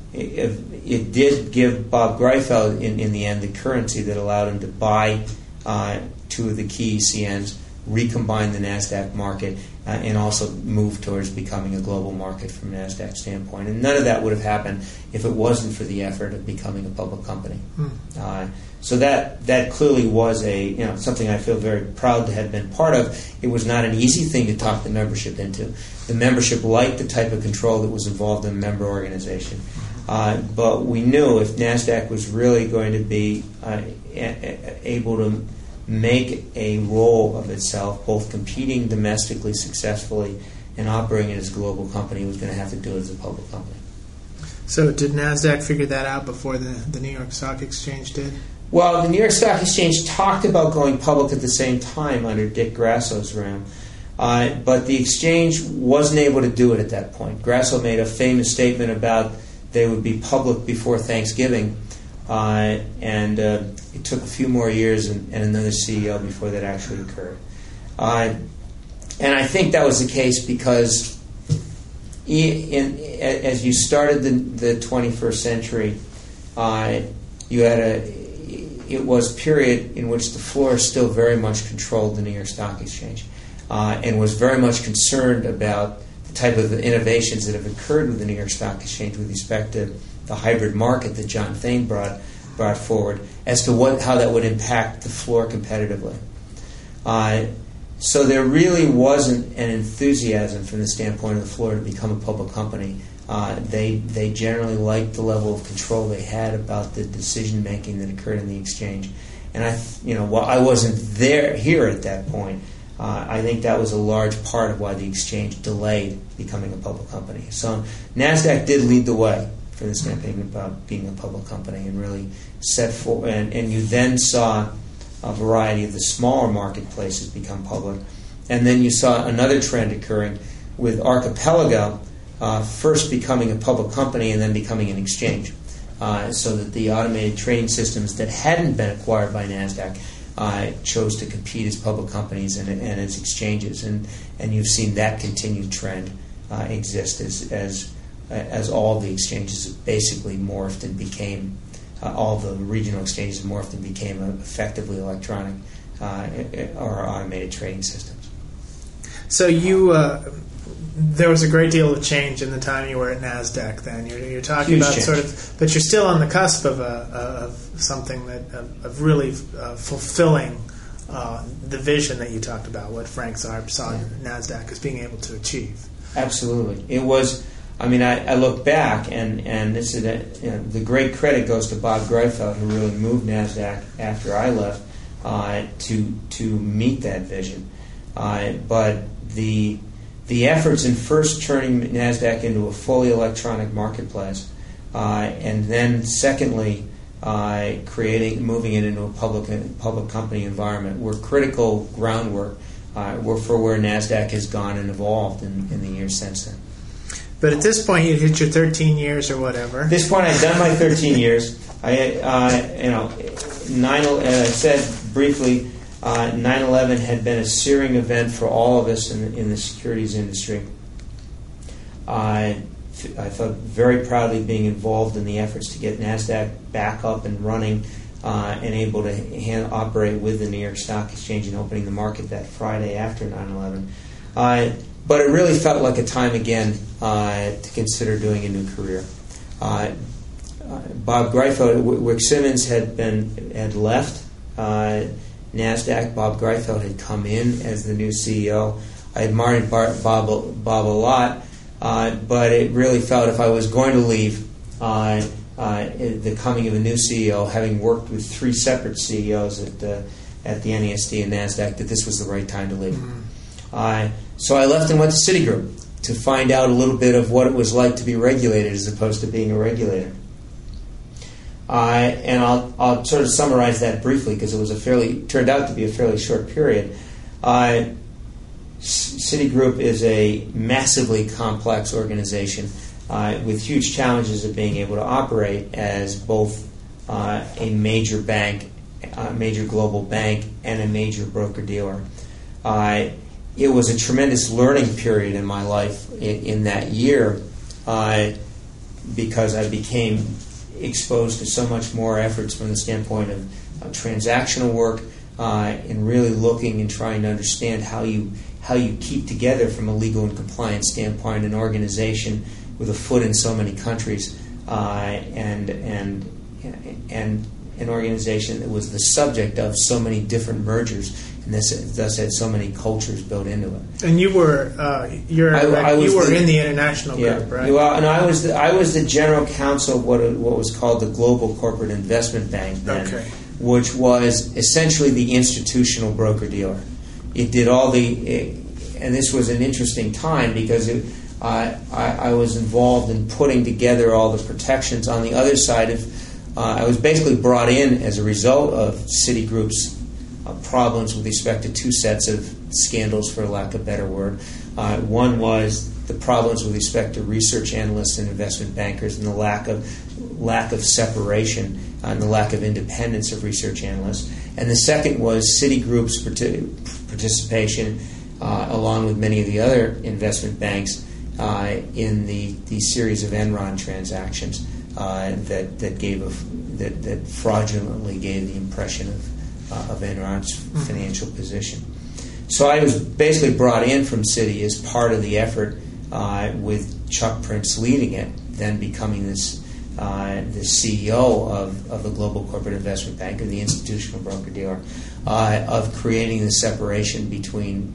give Bob Greifeld in the end the currency that allowed him to buy two of the key ECNs, recombine the NASDAQ market, and also move towards becoming a global market from a NASDAQ standpoint. And none of that would have happened if it wasn't for the effort of becoming a public company. So that clearly was something I feel very proud to have been part of. It was not an easy thing to talk the membership into. The membership liked the type of control that was involved in a member organization. But we knew if NASDAQ was really going to be able to make a role of itself, both competing domestically successfully and operating as a global company, it was going to have to do it as a public company. So did NASDAQ figure that out before the New York Stock Exchange did? Well, the New York Stock Exchange talked about going public at the same time under Dick Grasso's realm. But the exchange wasn't able to do it at that point. Grasso made a famous statement about they would be public before Thanksgiving, and it took a few more years and another CEO before that actually occurred. And I think that was the case because as you started the 21st century, you had it was a period in which the floor still very much controlled the New York Stock Exchange and was very much concerned about the type of innovations that have occurred with the New York Stock Exchange with respect to the hybrid market that John Thain brought forward as to how that would impact the floor competitively. So there really wasn't an enthusiasm from the standpoint of the floor to become a public company. They generally liked the level of control they had about the decision making that occurred in the exchange. And while I wasn't here at that point, I think that was a large part of why the exchange delayed becoming a public company. So NASDAQ did lead the way from the standpoint about being a public company and really set forward. And you then saw a variety of the smaller marketplaces become public. And then you saw another trend occurring with Archipelago first becoming a public company and then becoming an exchange. So that the automated trading systems that hadn't been acquired by NASDAQ chose to compete as public companies and as exchanges. And you've seen that continued trend exist as all the exchanges basically morphed and became all the regional exchanges morphed and became effectively electronic or automated trading systems. So there was a great deal of change in the time you were at NASDAQ. Then you're talking Huge about change. sort of, but you're still on the cusp of something of really fulfilling the vision that you talked about. What Frank Zarb saw NASDAQ as being able to achieve. Absolutely, it was. I mean, I look back, and this is the great credit goes to Bob Greifeld, who really moved NASDAQ after I left to meet that vision. But the efforts in first turning NASDAQ into a fully electronic marketplace, and then secondly moving it into a public company environment were critical groundwork for where NASDAQ has gone and evolved in the years since then. But at this point, you'd hit your 13 years or whatever. At this point, I'd done my 13 years. I said briefly, 9/11 had been a searing event for all of us in the securities industry. I felt very proudly being involved in the efforts to get NASDAQ back up and running and able to operate with the New York Stock Exchange and opening the market that Friday after 9/11. But it really felt like a time again to consider doing a new career. Bob Greifeld, Wick Simmons had left NASDAQ. Bob Greifeld had come in as the new CEO. I admired Bob a lot, but it really felt if I was going to leave the coming of a new CEO, having worked with 3 separate CEOs at the NASD and NASDAQ, that this was the right time to leave. So I left and went to Citigroup to find out a little bit of what it was like to be regulated as opposed to being a regulator. And I'll sort of summarize that briefly because it turned out to be a fairly short period. Citigroup is a massively complex organization with huge challenges of being able to operate as both a major bank, a major global bank, and a major broker-dealer. It was a tremendous learning period in my life in that year because I became exposed to so much more efforts from the standpoint of transactional work and really looking and trying to understand how you keep together from a legal and compliance standpoint an organization with a foot in so many countries and an organization that was the subject of so many different mergers and thus had so many cultures built into it. And you were in the international group, right? Well, and I was the general counsel of what was called the Global Corporate Investment Bank then, which was essentially the institutional broker-dealer. It did and this was an interesting time because I was involved in putting together all the protections on the other side of. I was basically brought in as a result of Citigroup's problems with respect to 2 sets of scandals, for lack of a better word. One was the problems with respect to research analysts and investment bankers and the lack of separation and the lack of independence of research analysts. And the second was Citigroup's participation, along with many of the other investment banks, in the series of Enron transactions that fraudulently gave the impression of Enron's financial position. So I was basically brought in from Citi as part of the effort with Chuck Prince leading it, then becoming the CEO of the Global Corporate Investment Bank, or the institutional broker-dealer, of creating the separation between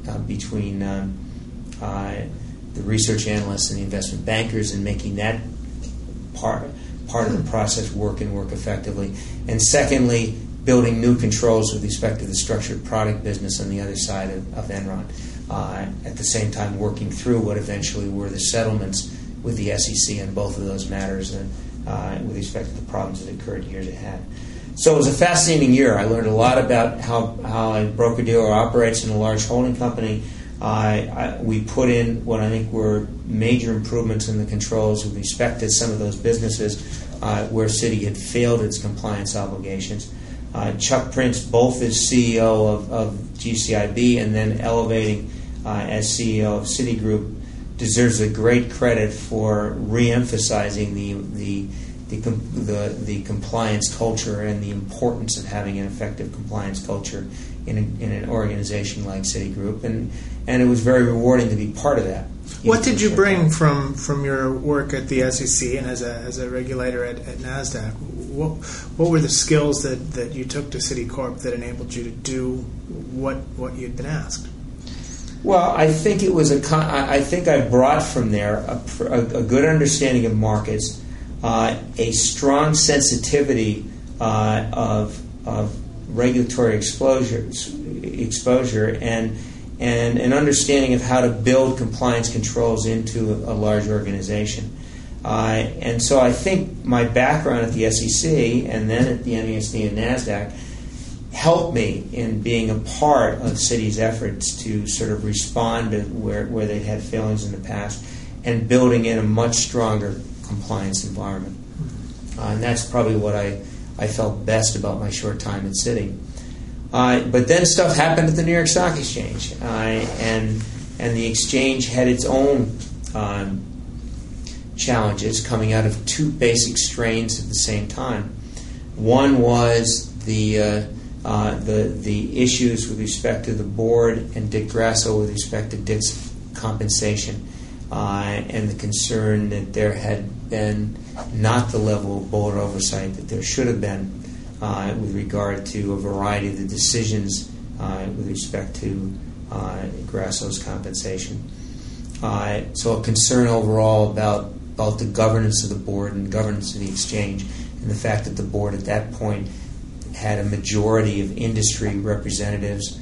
the research analysts and the investment bankers and making that part of the process work effectively. And secondly, building new controls with respect to the structured product business on the other side of Enron. At the same time, working through what eventually were the settlements with the SEC on both of those matters with respect to the problems that occurred years ahead. So it was a fascinating year. I learned a lot about how a broker-dealer operates in a large holding company. We put in what I think were major improvements in the controls with respect to some of those businesses where Citi had failed its compliance obligations. Chuck Prince, both as CEO of GCIB and then elevating as CEO of Citigroup, deserves a great credit for re-emphasizing the compliance culture and the importance of having an effective compliance culture in an organization like Citigroup, and it was very rewarding to be part of that. What did you bring from your work at the SEC and as a regulator at NASDAQ? What were the skills that you took to Citicorp that enabled you to do what you'd been asked? Well, I think it was I think I brought from there a good understanding of markets, a strong sensitivity of regulatory exposure, and an understanding of how to build compliance controls into a large organization. And so I think my background at the SEC and then at the NASD and NASDAQ helped me in being a part of Citi's efforts to sort of respond to where they'd had failings in the past and building in a much stronger compliance environment. And that's probably what I felt best about my short time at Citi. But then stuff happened at the New York Stock Exchange, and the exchange had its own challenges coming out of 2 basic strains at the same time. One was the the issues with respect to the board and Dick Grasso with respect to Dick's compensation, and the concern that there had been not the level of board oversight that there should have been with regard to a variety of the decisions with respect to Grasso's compensation. So a concern overall about the governance of the board and governance of the exchange, and the fact that the board at that point had a majority of industry representatives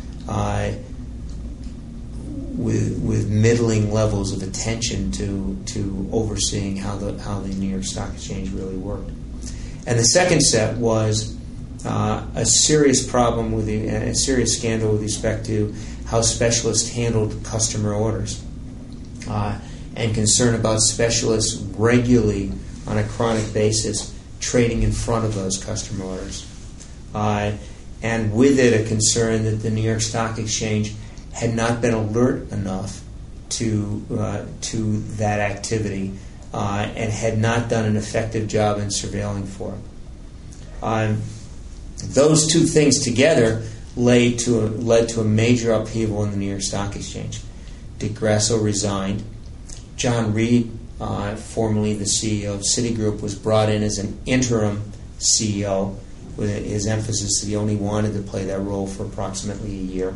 with middling levels of attention to overseeing how the New York Stock Exchange really worked. And the second set was a serious problem a serious scandal with respect to how specialists handled customer orders, and concern about specialists regularly on a chronic basis trading in front of those customer orders. And with it, a concern that the New York Stock Exchange had not been alert enough to that activity, and had not done an effective job in surveilling for it. Those two things together led to a major upheaval in the New York Stock Exchange. Dick Grasso resigned. John Reed, formerly the CEO of Citigroup, was brought in as an interim CEO, with his emphasis that he only wanted to play that role for approximately a year.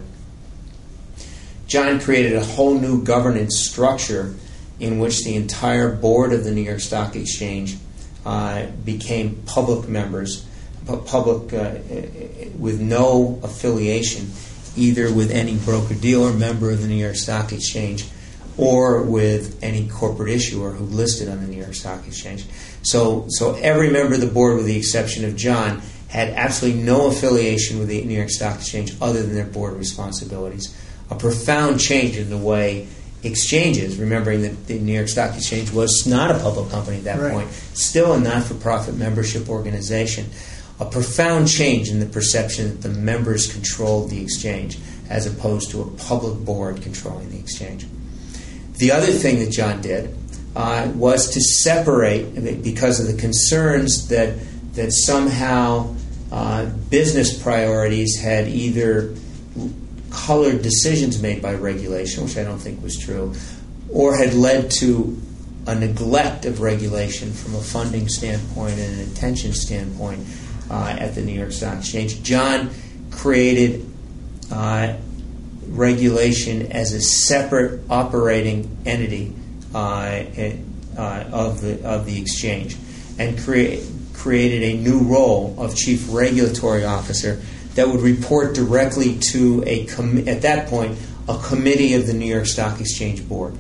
John created a whole new governance structure in which the entire board of the New York Stock Exchange became public members, with no affiliation either with any broker-dealer member of the New York Stock Exchange or with any corporate issuer who listed on the New York Stock Exchange. So every member of the board, with the exception of John, had absolutely no affiliation with the New York Stock Exchange other than their board responsibilities. A profound change in the way exchanges, remembering that the New York Stock Exchange was not a public company at that point, still a not-for-profit membership organization. A profound change in the perception that the members controlled the exchange as opposed to a public board controlling the exchange. The other thing that John did was to separate, because of the concerns that somehow business priorities had either colored decisions made by regulation, which I don't think was true, or had led to a neglect of regulation from a funding standpoint and an attention standpoint at the New York Stock Exchange. John created regulation as a separate operating entity of the exchange, and created a new role of chief regulatory officer that would report directly to at that point a committee of the New York Stock Exchange board,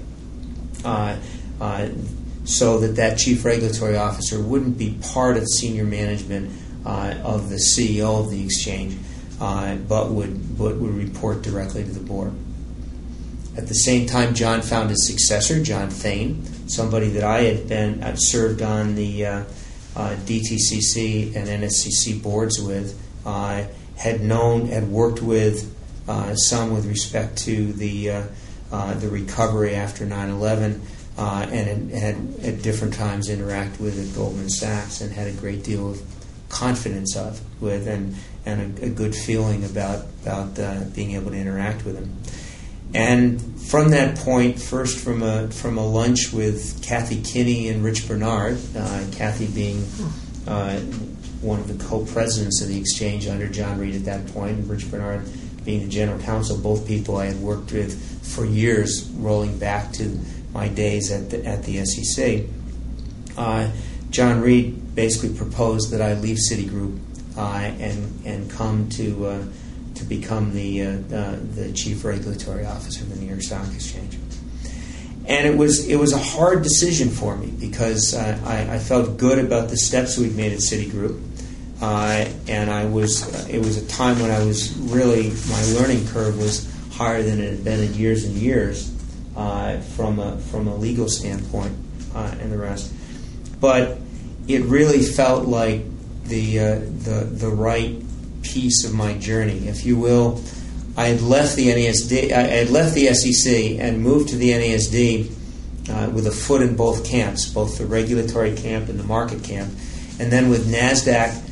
so that chief regulatory officer wouldn't be part of senior management of the CEO of the exchange, but would report directly to the board. At the same time, John found his successor, John Thain, somebody that I'd served on the DTCC and NSCC boards with, had worked with some with respect to the recovery after 9/11, and had at different times interacted with at Goldman Sachs, and had a great deal of confidence and a good feeling about being able to interact with him. And from that point, first from a lunch with Kathy Kinney and Rich Bernard, Kathy being one of the co-presidents of the exchange under John Reed at that point, and Rich Bernard being the general counsel, both people I had worked with for years, rolling back to my days at the SEC. John Reed basically proposed that I leave Citigroup and come to become the chief regulatory officer of the New York Stock Exchange. And it was a hard decision for me, because I felt good about the steps we'd made at Citigroup, and it was a time when I was really, my learning curve was higher than it had been in years and years from a legal standpoint and the rest. But it really felt like the right piece of my journey, if you will. I had left the NASD. I had left the SEC and moved to the NASD with a foot in both camps, both the regulatory camp and the market camp. And then with NASDAQ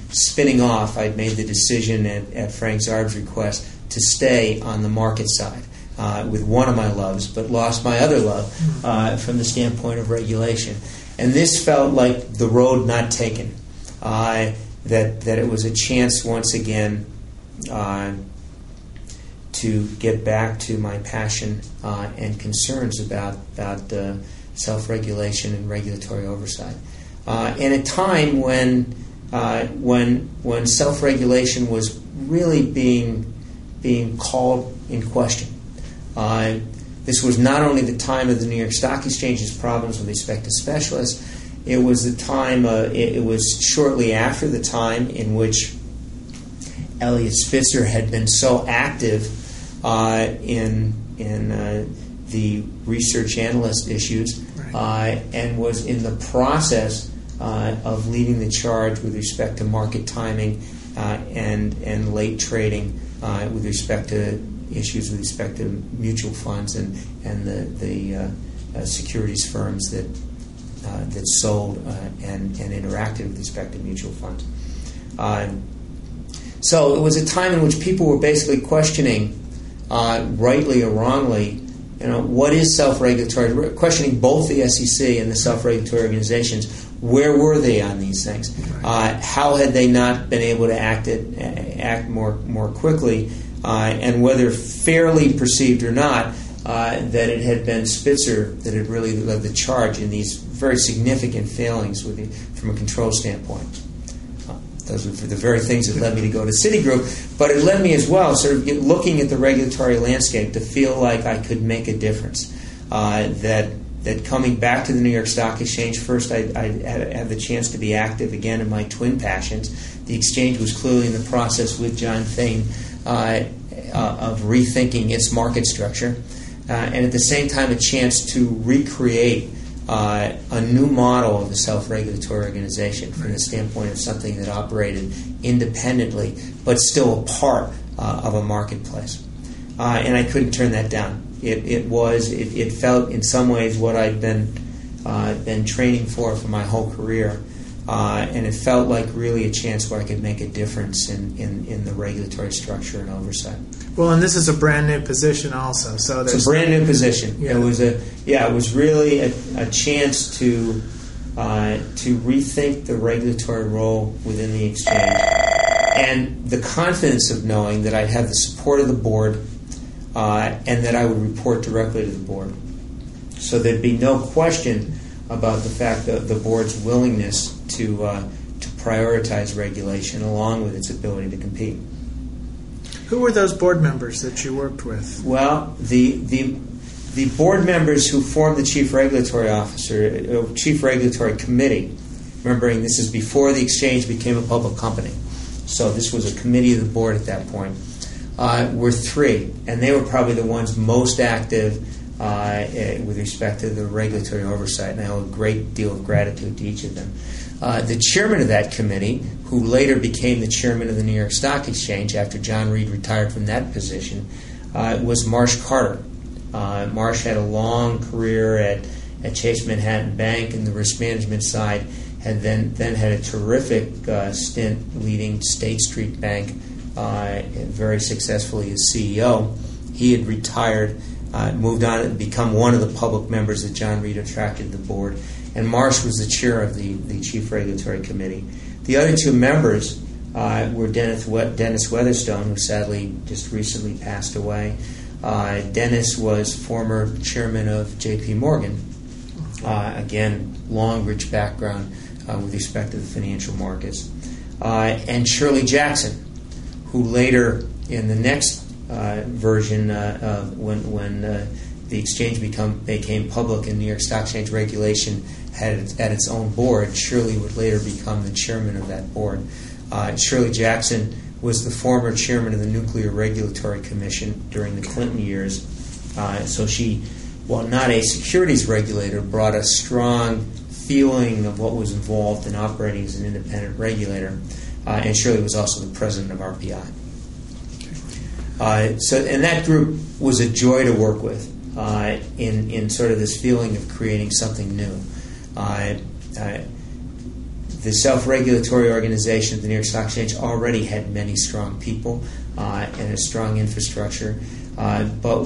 spinning off, I'd made the decision at Frank Zarb's request to stay on the market side with one of my loves, but lost my other love from the standpoint of regulation. And this felt like the road not taken, that it was a chance once again to get back to my passion and concerns about self-regulation and regulatory oversight. In a time when self-regulation was really being called in question. This was not only the time of the New York Stock Exchange's problems with respect to specialists, it was the time, it was shortly after the time in which Eliot Spitzer had been so active in the research analyst issues, and was in the process of leading the charge with respect to market timing and late trading with respect to issues with respect to mutual funds and the securities firms that sold and interacted with respect to mutual funds. So it was a time in which people were basically questioning, rightly or wrongly, what is self-regulatory, questioning both the SEC and the self-regulatory organizations. Where were they on these things? How had they not been able to act more quickly? And whether fairly perceived or not, that it had been Spitzer that had really led the charge in these very significant failings from a control standpoint. Those were the very things that led me to go to Citigroup, but it led me as well, sort of looking at the regulatory landscape, to feel like I could make a difference. That coming back to the New York Stock Exchange, first I had the chance to be active again in my twin passions. The exchange was clearly in the process with John Thain of rethinking its market structure, and at the same time a chance to recreate a new model of a self-regulatory organization from the standpoint of something that operated independently but still a part of a marketplace. And I couldn't turn that down. It felt in some ways what I'd been training for my whole career, and it felt like really a chance where I could make a difference in the regulatory structure and oversight. Well, and this is a brand new position also. So it's a brand new position. Yeah. It was really a chance to rethink the regulatory role within the exchange, and the confidence of knowing that I'd have the support of the board, and that I would report directly to the board. So there'd be no question about the fact that the board's willingness to prioritize regulation along with its ability to compete. Who were those board members that you worked with? Well, the board members who formed the Chief Regulatory Committee, remembering this is before the exchange became a public company, so this was a committee of the board at that point, were three, and they were probably the ones most active with respect to the regulatory oversight, and I owe a great deal of gratitude to each of them. The chairman of that committee, who later became the chairman of the New York Stock Exchange after John Reed retired from that position, was Marsh Carter. Marsh had a long career at Chase Manhattan Bank in the risk management side, and then had a terrific stint leading State Street Bank very successfully as CEO. He had retired, moved on and become one of the public members that John Reed attracted to the board, and Marsh was the chair of the Chief Regulatory Committee. The other two members were Dennis Weatherstone, who sadly just recently passed away. Dennis was former chairman of J.P. Morgan. Again, long, rich background with respect to the financial markets. And Shirley Jackson, who later, in the next version, when the exchange became public and New York Stock Exchange regulation had its own board, Shirley would later become the chairman of that board. Shirley Jackson was the former chairman of the Nuclear Regulatory Commission during the Clinton years. So she, while not a securities regulator, brought a strong feeling of what was involved in operating as an independent regulator. And Shirley was also the president of RPI. And that group was a joy to work with in sort of this feeling of creating something new. the self-regulatory organization of the New York Stock Exchange already had many strong people and a strong infrastructure, but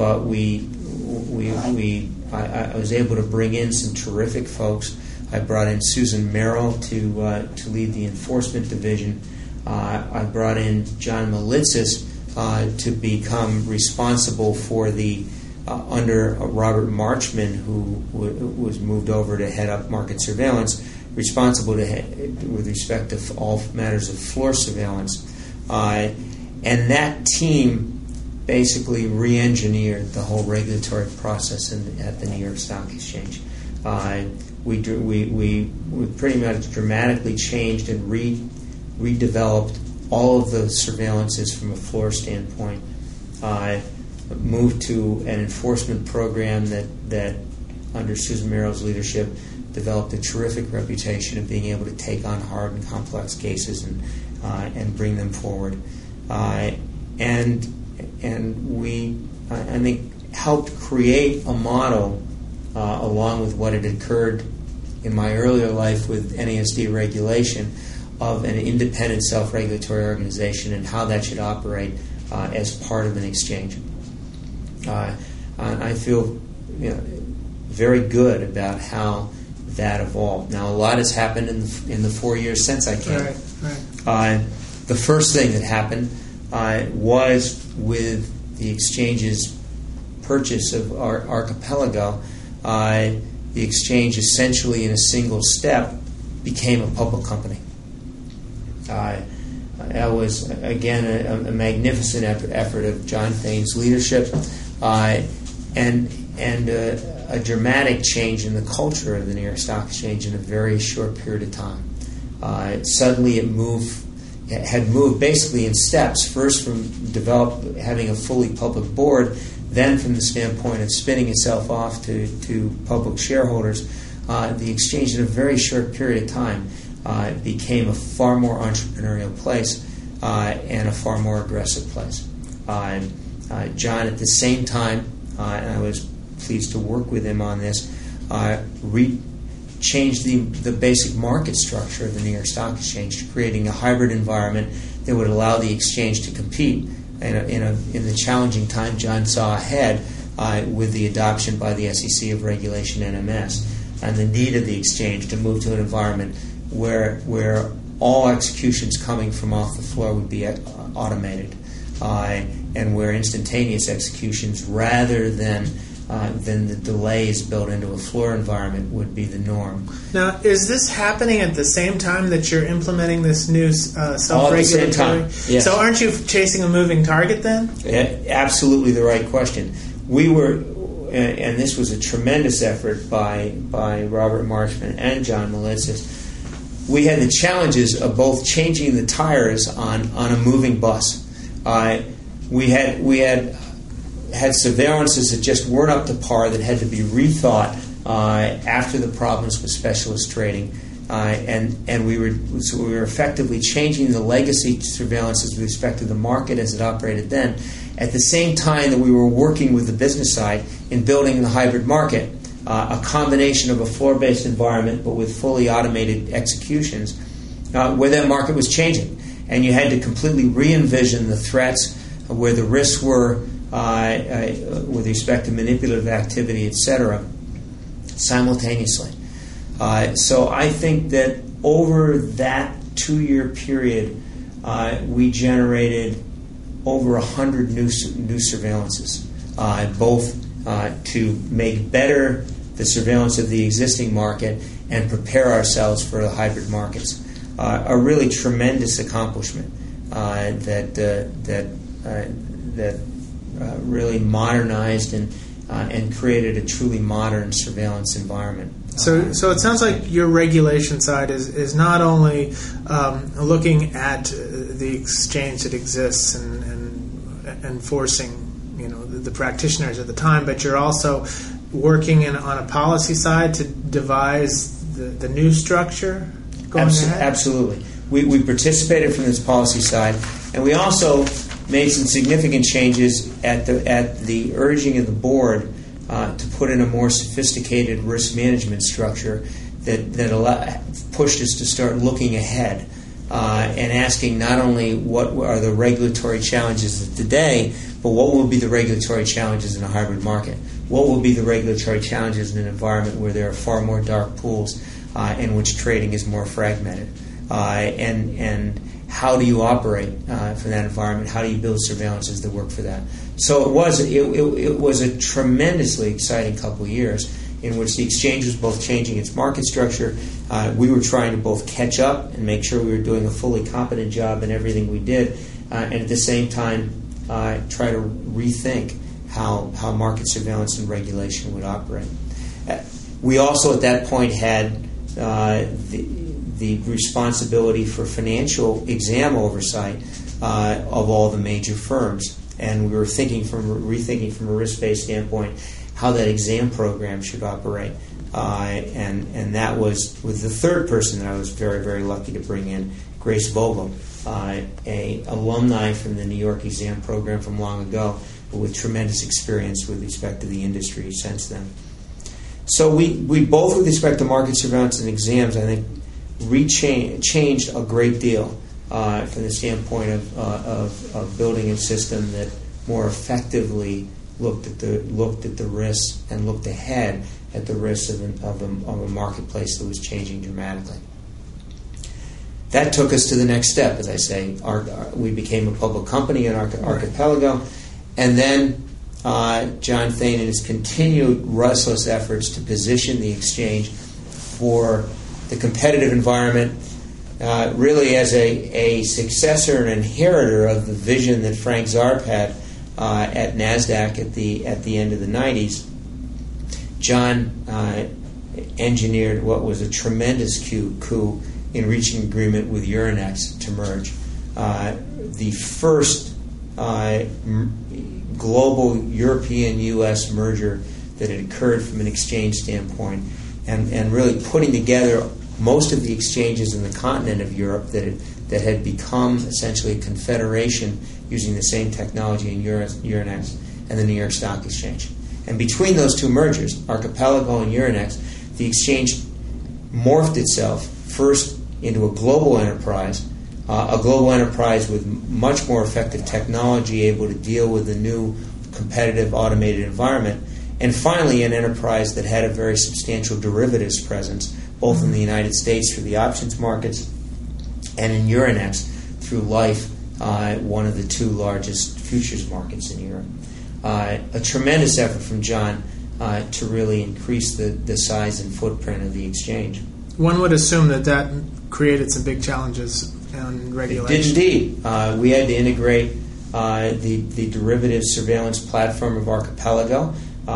I was able to bring in some terrific folks. I brought in Susan Merrill to lead the enforcement division. I brought in John Malitzis to become responsible for the under Robert Marchman, who was moved over to head up market surveillance, responsible with respect to all matters of floor surveillance. And that team basically re-engineered the whole regulatory process at the New York Stock Exchange. We pretty much dramatically changed and redeveloped all of the surveillances from a floor standpoint. Moved to an enforcement program that under Susan Merrill's leadership developed a terrific reputation of being able to take on hard and complex cases and bring them forward. And we, I think, helped create a model along with what had occurred in my earlier life with NASD regulation of an independent self-regulatory organization and how that should operate as part of an exchange. I feel very good about how that evolved. Now, a lot has happened in the 4 years since I came. Right. The first thing that happened was with the exchange's purchase of Archipelago. The exchange essentially in a single step became a public company. That was, again, a magnificent effort of John Thane's leadership and a dramatic change in the culture of the New York Stock Exchange in a very short period of time. Suddenly it had moved basically in steps, first from having a fully public board, then from the standpoint of spinning itself off to public shareholders. The exchange in a very short period of time became a far more entrepreneurial place and a far more aggressive place. John, at the same time, and I was pleased to work with him on this, changed the basic market structure of the New York Stock Exchange, creating a hybrid environment that would allow the exchange to compete in the challenging time John saw ahead with the adoption by the SEC of Regulation NMS and the need of the exchange to move to an environment where all executions coming from off the floor would be automated and where instantaneous executions rather than the delays built into a floor environment would be the norm. Now, is this happening at the same time that you're implementing this new self-regulatory? All at the same time, yes. So aren't you chasing a moving target then? Absolutely the right question. We were, and this was a tremendous effort by Robert Marchman and John Malitzis. We had the challenges of both changing the tires on a moving bus. We had surveillances that just weren't up to par, that had to be rethought after the problems with specialist trading, and we were effectively changing the legacy surveillances with respect to the market as it operated then, at the same time that we were working with the business side in building the hybrid market, a combination of a floor-based environment but with fully automated executions, where that market was changing, and you had to completely re-envision the threats, where the risks were. With respect to manipulative activity, etc., simultaneously. So I think that over that 2-year period, we generated over 100 new surveillances, both to make better the surveillance of the existing market and prepare ourselves for the hybrid markets. A really tremendous accomplishment that really modernized and created a truly modern surveillance environment. So it sounds like your regulation side is not only looking at the exchange that exists and enforcing the practitioners at the time, but you're also working on a policy side to devise the new structure going ahead? Absolutely. We participated from this policy side, and we also made some significant changes at the urging of the board to put in a more sophisticated risk management structure pushed us to start looking ahead and asking not only what are the regulatory challenges of today, but what will be the regulatory challenges in a hybrid market? What will be the regulatory challenges in an environment where there are far more dark pools in which trading is more fragmented? And how do you operate for that environment? How do you build surveillances that work for that? So it was a tremendously exciting couple of years in which the exchange was both changing its market structure. We were trying to both catch up and make sure we were doing a fully competent job in everything we did, and at the same time try to rethink how market surveillance and regulation would operate. We also at that point had the responsibility for financial exam oversight of all the major firms, and we were rethinking from a risk-based standpoint how that exam program should operate, and that was with the third person that I was very, very lucky to bring in, Grace Vogel, a alumni from the New York exam program from long ago, but with tremendous experience with respect to the industry since then. So we both, with respect to market surveillance and exams, I think, changed a great deal from the standpoint of building a system that more effectively looked at the risks and looked ahead at the risks of a marketplace that was changing dramatically. That took us to the next step, as I say. We became a public company in Archipelago, and then John Thain and his continued restless efforts to position the exchange for the competitive environment, really as a successor and inheritor of the vision that Frank Zarp had at NASDAQ at the end of the 90s. John engineered what was a tremendous coup in reaching agreement with Euronext to merge. The first global European-U.S. merger that had occurred from an exchange standpoint, and really putting together most of the exchanges in the continent of Europe that had become essentially a confederation using the same technology in Euronext and the New York Stock Exchange. And between those two mergers, Archipelago and Euronext, the exchange morphed itself first into a global enterprise with much more effective technology, able to deal with the new competitive automated environment, and finally an enterprise that had a very substantial derivatives presence, both in the United States through the options markets and in Euronext through Life, one of the two largest futures markets in Europe. A tremendous effort from John to really increase the size and footprint of the exchange. One would assume that created some big challenges in regulation. It did indeed. We had to integrate the derivatives surveillance platform of Archipelago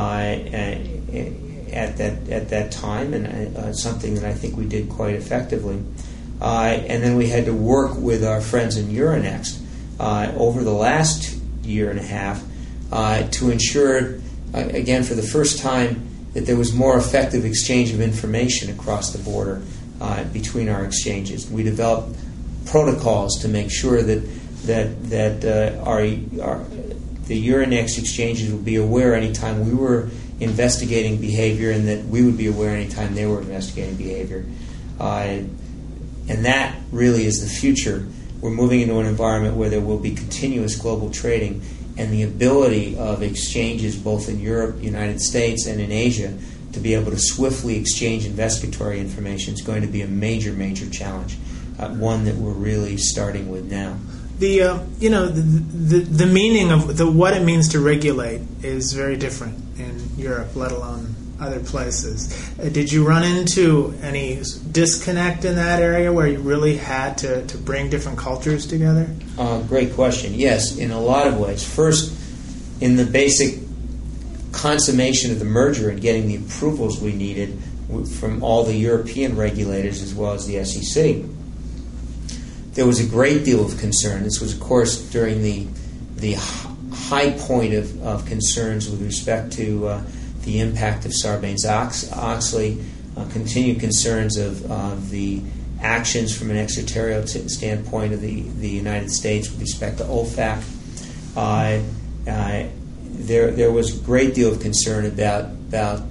at that time, and something that I think we did quite effectively. And then we had to work with our friends in Euronext over the last year and a half to ensure, again, for the first time, that there was more effective exchange of information across the border between our exchanges. We developed protocols to make sure that the Euronext exchanges would be aware anytime we were investigating behavior, and that we would be aware anytime they were investigating behavior. And that really is the future. We're moving into an environment where there will be continuous global trading, and the ability of exchanges both in Europe, United States, and in Asia to be able to swiftly exchange investigatory information is going to be a major, major challenge, one that we're really starting with now. The meaning of what it means to regulate is very different in Europe, let alone other places. Did you run into any disconnect in that area where you really had to bring different cultures together? Great question. Yes, in a lot of ways. First, in the basic consummation of the merger and getting the approvals we needed from all the European regulators as well as the SEC, there was a great deal of concern. This was, of course, during the high point of concerns with respect to the impact of Sarbanes-Oxley, continued concerns of the actions from an extraterritorial standpoint of the United States with respect to OFAC. There was a great deal of concern about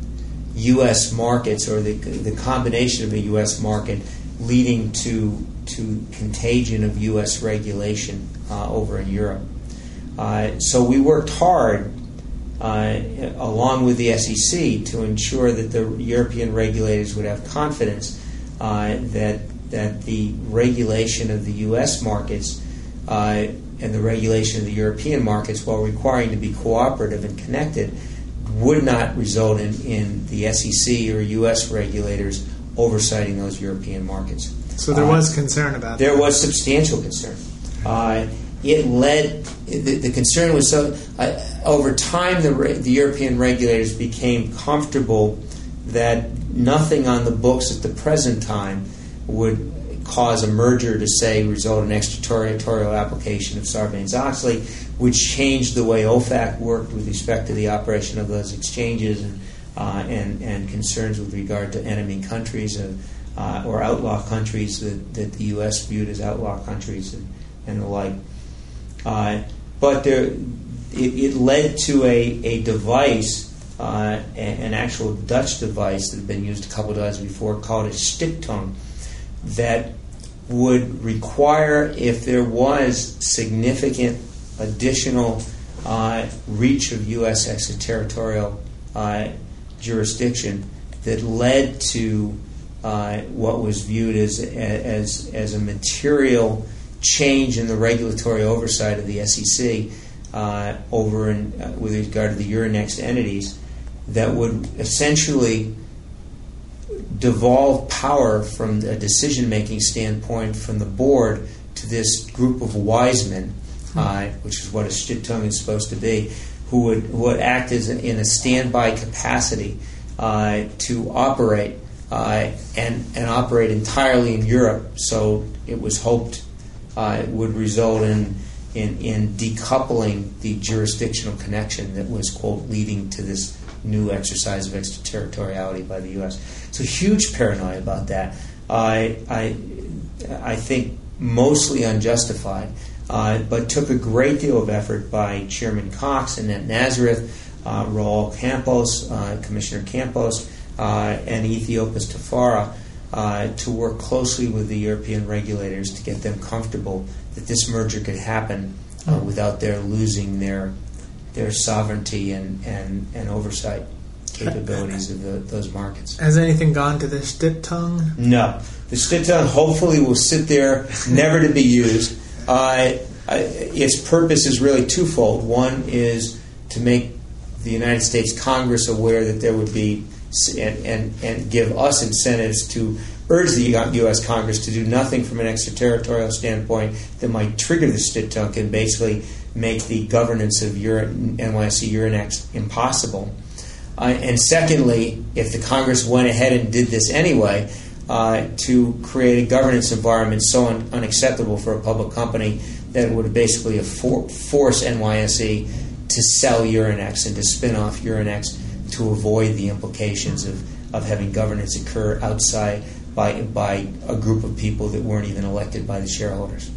U.S. markets, or the combination of a U.S. market leading to contagion of U.S. regulation over in Europe. So we worked hard, along with the SEC, to ensure that the European regulators would have confidence that the regulation of the U.S. markets and the regulation of the European markets, while requiring to be cooperative and connected, would not result in the SEC or U.S. regulators oversighting those European markets. So there was concern about that. There was substantial concern. It led. The concern was over time. The European regulators became comfortable that nothing on the books at the present time would cause a merger to, say, result in extraterritorial application of Sarbanes-Oxley, which changed the way OFAC worked with respect to the operation of those exchanges and concerns with regard to enemy countries or outlaw countries that the U.S. viewed as outlaw countries and the like. But it led to a device, an actual Dutch device that had been used a couple of times before, called a Stichting, that would require, if there was significant additional reach of U.S. extraterritorial jurisdiction that led to what was viewed as a material change in the regulatory oversight of the SEC with regard to the Euronext entities, that would essentially devolve power from a decision-making standpoint from the board to this group of wise men, which is what a Stichting is supposed to be, who would act in a standby capacity to operate and operate entirely in Europe. So it was hoped it would result in decoupling the jurisdictional connection that was, quote, leading to this new exercise of extraterritoriality by the U.S. So huge paranoia about that. I think mostly unjustified, but took a great deal of effort by Chairman Cox, Annette Nazareth, Raul Campos, Commissioner Campos, and Ethiopios Tafara to work closely with the European regulators to get them comfortable that this merger could happen without their losing their sovereignty and oversight capabilities of those markets. Has anything gone to the Stichting? No. The Stichting hopefully will sit there, never to be used. Its purpose is really twofold. One is to make the United States Congress aware that there would be, and give us incentives to urge the U.S. Congress to do nothing from an extraterritorial standpoint that might trigger the Stichting and basically make the governance of NYSE Euronext impossible. And secondly, if the Congress went ahead and did this anyway, to create a governance environment so unacceptable for a public company that it would basically force NYSE to sell Euronext and to spin off Euronext to avoid the implications of having governance occur outside by a group of people that weren't even elected by the shareholders.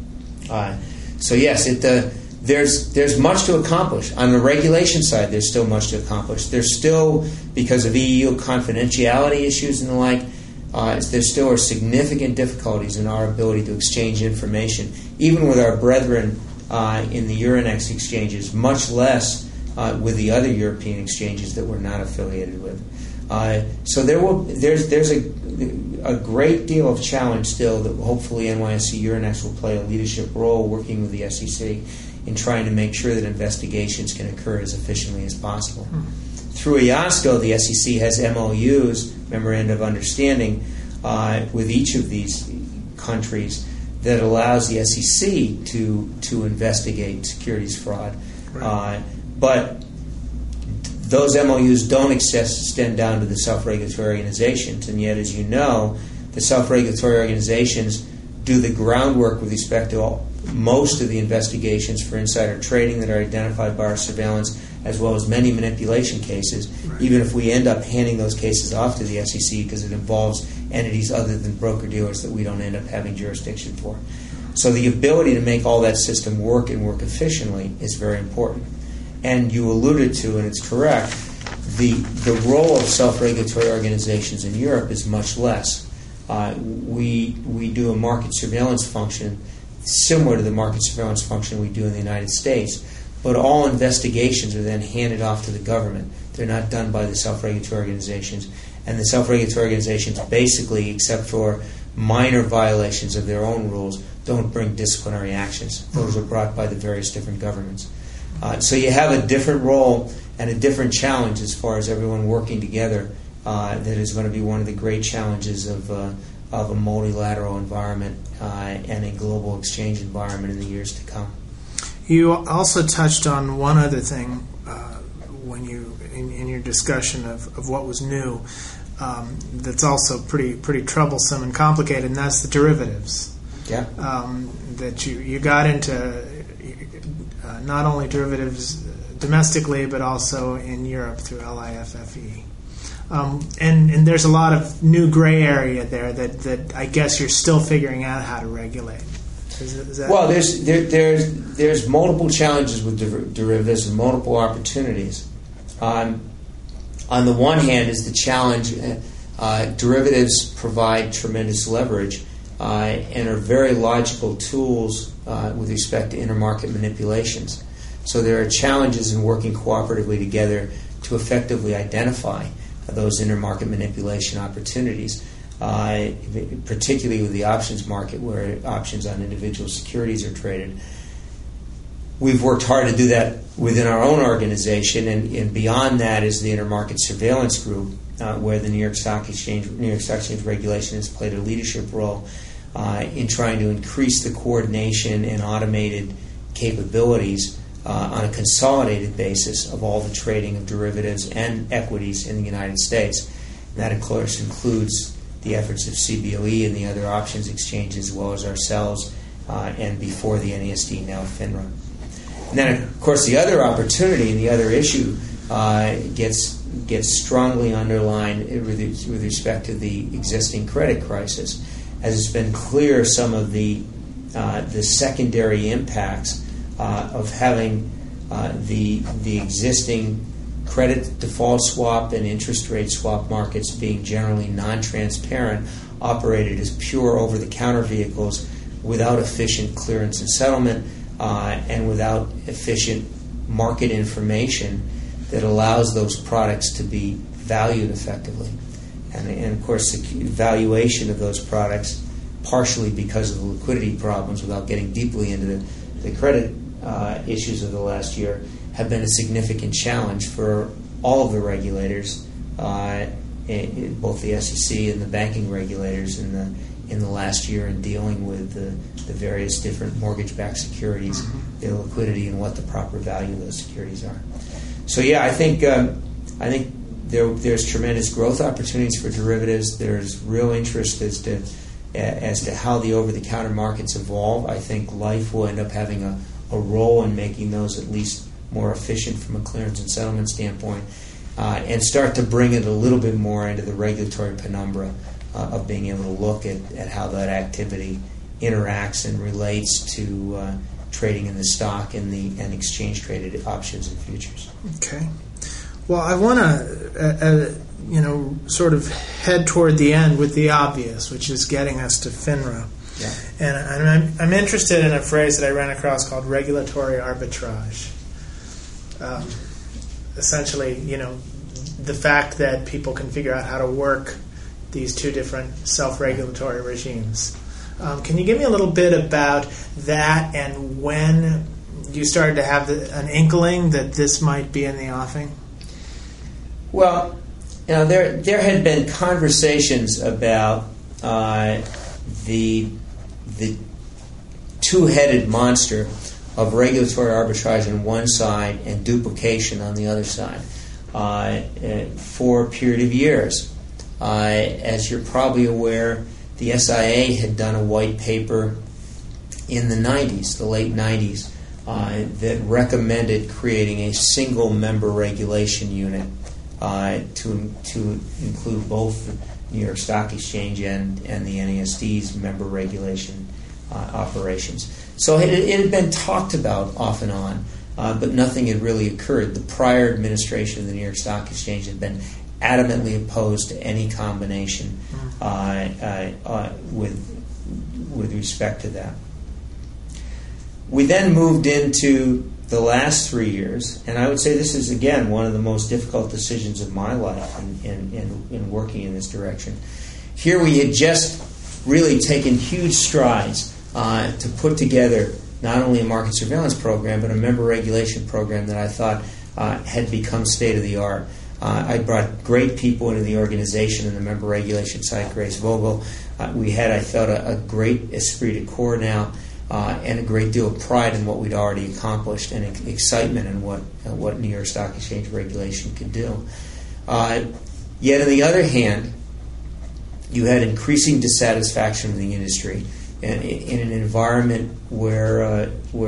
So yes, there's much to accomplish. On the regulation side, there's still much to accomplish. There's still, because of EU confidentiality issues and the like, there still are significant difficulties in our ability to exchange information, even with our brethren in the Euronext exchanges, much less with the other European exchanges that we're not affiliated with. So there's a great deal of challenge still that hopefully NYSE Euronext will play a leadership role working with the SEC in trying to make sure that investigations can occur as efficiently as possible. Through IOSCO, the SEC has MOUs, Memorandum of Understanding, with each of these countries that allows the SEC to investigate securities fraud. Right. But those MOUs don't extend down to the self-regulatory organizations, and yet, as you know, the self-regulatory organizations do the groundwork with respect to most of the investigations for insider trading that are identified by our surveillance, as well as many manipulation cases, right, even if we end up handing those cases off to the SEC because it involves entities other than broker-dealers that we don't end up having jurisdiction for. So the ability to make all that system work and work efficiently is very important. And you alluded to, and it's correct, The role of self-regulatory organizations in Europe is much less. We do a market surveillance function similar to the market surveillance function we do in the United States, but all investigations are then handed off to the government. They're not done by the self-regulatory organizations, and the self-regulatory organizations basically, except for minor violations of their own rules, don't bring disciplinary actions. Those are brought by the various different governments. So you have a different role and a different challenge as far as everyone working together. That is going to be one of the great challenges of a multilateral environment and a global exchange environment in the years to come. You also touched on one other thing when you in your discussion of what was new. That's also pretty troublesome and complicated, and that's the derivatives. Yeah. That you got into not only derivatives domestically, but also in Europe through LIFFE. And there's a lot of new gray area there that I guess you're still figuring out how to regulate. Is that well, there's multiple challenges with derivatives and multiple opportunities. On the one hand is the challenge, derivatives provide tremendous leverage and are very logical tools with respect to intermarket manipulations. So there are challenges in working cooperatively together to effectively identify those intermarket manipulation opportunities, particularly with the options market where options on individual securities are traded. We've worked hard to do that within our own organization, and beyond that is the Intermarket Surveillance Group, where the New York Stock Exchange regulation has played a leadership role in trying to increase the coordination and automated capabilities on a consolidated basis of all the trading of derivatives and equities in the United States. And that, of course, includes the efforts of CBOE and the other options exchanges, as well as ourselves, and before the NASD, now FINRA. And then, of course, the other opportunity and the other issue gets strongly underlined with respect to the existing credit crisis, as it's been clear some of the secondary impacts of having the existing credit default swap and interest rate swap markets being generally non-transparent, operated as pure over-the-counter vehicles without efficient clearance and settlement and without efficient market information that allows those products to be valued effectively. And of course, the valuation of those products, partially because of the liquidity problems, without getting deeply into the credit issues of the last year, have been a significant challenge for all of the regulators, both the SEC and the banking regulators in the last year, in dealing with the various different mortgage-backed securities, their liquidity, and what the proper value of those securities are. So yeah, I think there's tremendous growth opportunities for derivatives. There's real interest as to how the over-the-counter markets evolve. I think LIFE will end up having a role in making those at least more efficient from a clearance and settlement standpoint, and start to bring it a little bit more into the regulatory penumbra of being able to look at how that activity interacts and relates to trading in the stock and exchange-traded options and futures. Okay. Well, I want to, sort of head toward the end with the obvious, which is getting us to FINRA. Yeah. And I'm interested in a phrase that I ran across called regulatory arbitrage. Essentially, the fact that people can figure out how to work these two different self-regulatory regimes. Can you give me a little bit about that and when you started to have an inkling that this might be in the offing? Well, there had been conversations about the two-headed monster of regulatory arbitrage on one side and duplication on the other side for a period of years. As you're probably aware, the SIA had done a white paper in the 90s, the late 90s, that recommended creating a single member regulation unit to include both the New York Stock Exchange and the NASD's member regulation operations. So it had been talked about off and on, but nothing had really occurred. The prior administration of the New York Stock Exchange had been adamantly opposed to any combination with respect to that. We then moved into the last 3 years, and I would say this is, again, one of the most difficult decisions of my life in working in this direction. Here we had just really taken huge strides to put together not only a market surveillance program, but a member regulation program that I thought had become state-of-the-art. I brought great people into the organization in the member regulation side, Grace Vogel. We had, I felt, a great esprit de corps now, and a great deal of pride in what we'd already accomplished, and excitement in what New York Stock Exchange regulation could do. Yet, on the other hand, you had increasing dissatisfaction in the industry, and in an environment where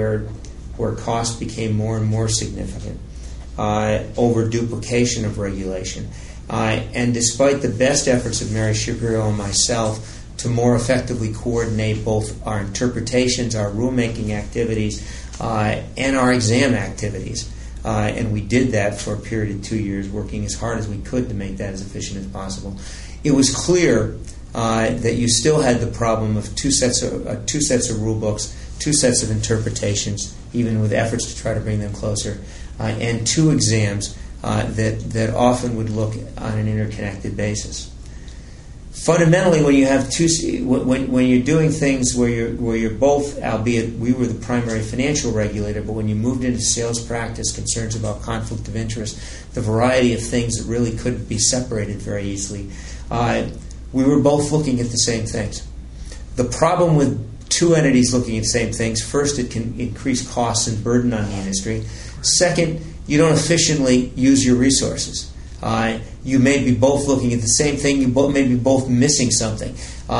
cost became more and more significant, over duplication of regulation, and despite the best efforts of Mary Shapiro and myself to more effectively coordinate both our interpretations, our rulemaking activities, and our exam activities. And we did that for a period of 2 years, working as hard as we could to make that as efficient as possible. It was clear that you still had the problem of two sets of rule books, two sets of interpretations, even with efforts to try to bring them closer, and two exams that often would look on an interconnected basis. Fundamentally, when you have when you're doing things where you're both, albeit we were the primary financial regulator, but when you moved into sales practice, concerns about conflict of interest, the variety of things that really couldn't be separated very easily, we were both looking at the same things. The problem with two entities looking at the same things: first, it can increase costs and burden on the industry. Second, you don't efficiently use your resources. You may be both looking at the same thing. You may be both missing something.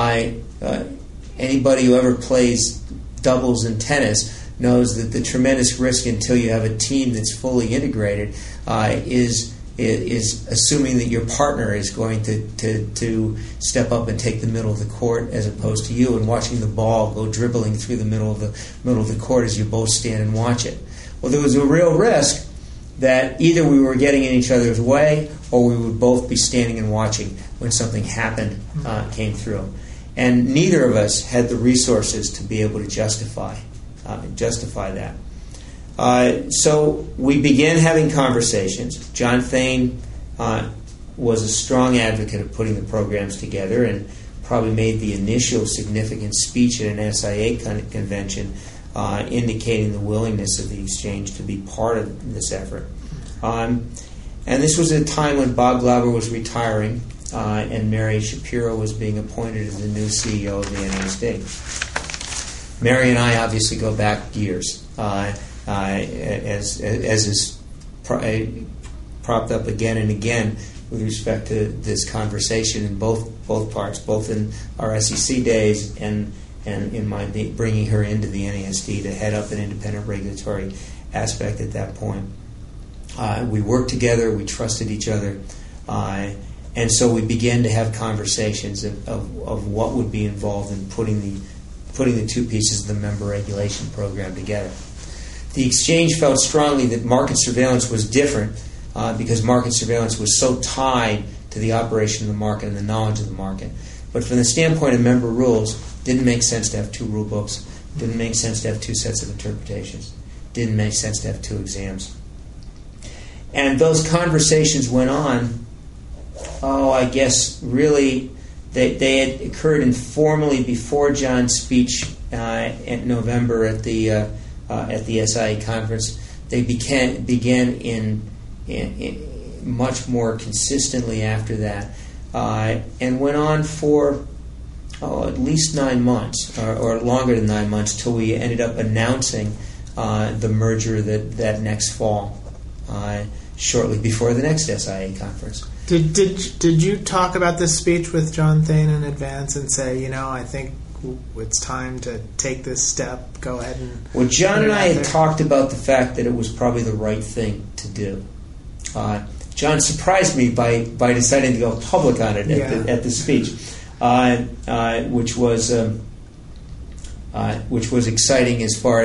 Anybody who ever plays doubles in tennis knows that the tremendous risk until you have a team that's fully integrated is assuming that your partner is going to step up and take the middle of the court as opposed to you, and watching the ball go dribbling through the middle of the court as you both stand and watch it. Well, there was a real risk that either we were getting in each other's way, or we would both be standing and watching when something happened, came through. And neither of us had the resources to be able to justify that. So we began having conversations. John Thain was a strong advocate of putting the programs together, and probably made the initial significant speech at an SIA convention indicating the willingness of the exchange to be part of this effort. And this was at a time when Bob Glauber was retiring, and Mary Shapiro was being appointed as the new CEO of the NASD. Mary and I obviously go back years, as is propped up again and again with respect to this conversation in both parts, both in our SEC days and in my bringing her into the NASD to head up an independent regulatory aspect at that point. We worked together, we trusted each other, and so we began to have conversations of what would be involved in putting the two pieces of the member regulation program together. The exchange felt strongly that market surveillance was different because market surveillance was so tied to the operation of the market and the knowledge of the market. But from the standpoint of member rules, didn't make sense to have two rule books, didn't make sense to have two sets of interpretations, didn't make sense to have two exams. And those conversations went on, I guess really they had occurred informally before John's speech in November at the SIA conference. They began in much more consistently after that, and went on for at least 9 months, or longer than 9 months, till we ended up announcing the merger that next fall, shortly before the next SIA conference. Did you talk about this speech with John Thain in advance and say, I think it's time to take this step, go ahead and... Well, John and I had talked about the fact that it was probably the right thing to do. John surprised me by deciding to go public on it at the speech, which was exciting as far as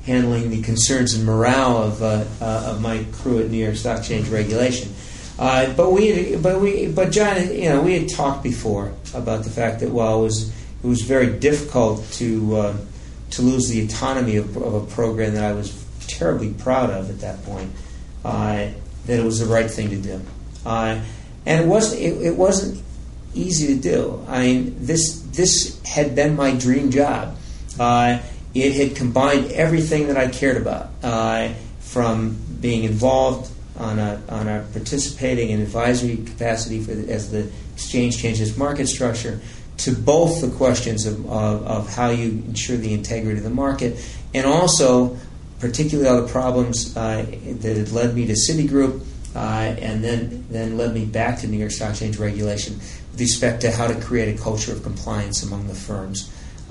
handling the concerns and morale of my crew at New York Stock Exchange Regulation. But John, we had talked before about the fact that while it was very difficult to lose the autonomy of a program that I was terribly proud of at that point, that it was the right thing to do, and it wasn't easy to do. I mean, this had been my dream job. It had combined everything that I cared about, from being involved on a participating and advisory capacity as the exchange changes market structure, to both the questions of how you ensure the integrity of the market, and also particularly all the problems that had led me to Citigroup, and then led me back to New York Stock Exchange Regulation with respect to how to create a culture of compliance among the firms.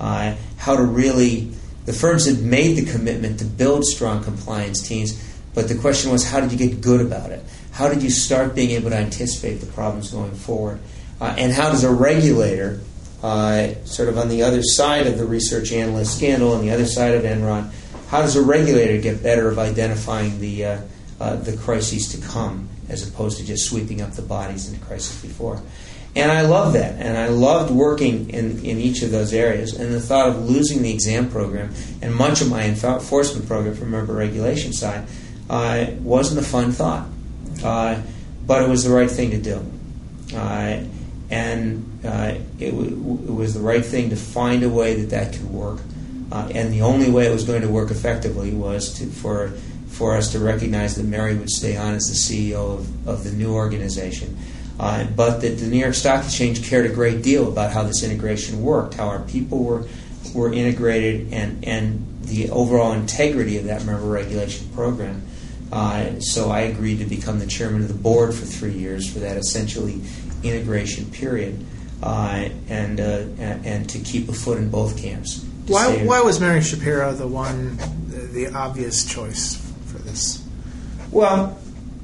The firms had made the commitment to build strong compliance teams, but the question was, how did you get good about it? How did you start being able to anticipate the problems going forward? And how does a regulator, sort of on the other side of the research analyst scandal, on the other side of Enron, how does a regulator get better of identifying the crises to come, as opposed to just sweeping up the bodies in the crisis before? And I loved that, and I loved working in each of those areas. And the thought of losing the exam program and much of my enforcement program from member regulation side wasn't a fun thought, but it was the right thing to do. It was the right thing to find a way that could work. And the only way it was going to work effectively was for us to recognize that Mary would stay on as the CEO of the new organization. But that the New York Stock Exchange cared a great deal about how this integration worked, how our people were integrated, and the overall integrity of that member regulation program. So I agreed to become the chairman of the board for 3 years for that essentially integration period, and to keep a foot in both camps. Why was Mary Schapiro the obvious choice for this? Well,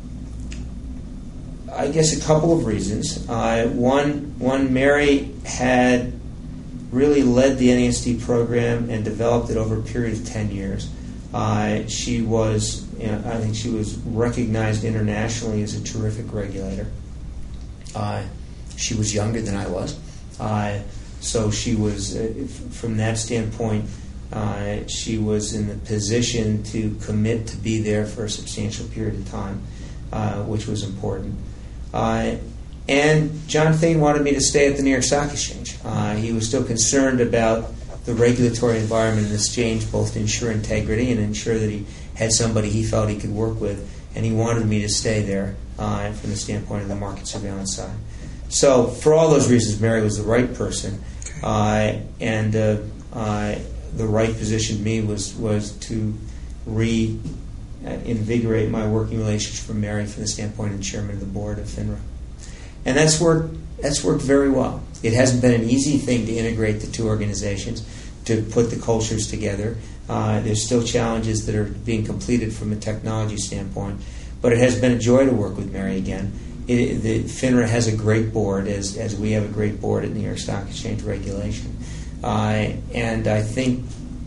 I guess a couple of reasons. One, Mary had really led the NASD program and developed it over a period of 10 years. She was, I think she was recognized internationally as a terrific regulator. She was younger than I was. So she was, from that standpoint, she was in the position to commit to be there for a substantial period of time, which was important. And John Thain wanted me to stay at the New York Stock Exchange. He was still concerned about the regulatory environment in the exchange, both to ensure integrity and ensure that he had somebody he felt he could work with, and he wanted me to stay there from the standpoint of the market surveillance side. So for all those reasons, Mary was the right person, and the right position to me was to reinvigorate my working relationship with Mary from the standpoint of chairman of the board of FINRA. And that's worked very well. It hasn't been an easy thing to integrate the two organizations, to put the cultures together. There's still challenges that are being completed from a technology standpoint, but it has been a joy to work with Mary again. The FINRA has a great board, as we have a great board at New York Stock Exchange Regulation, and I think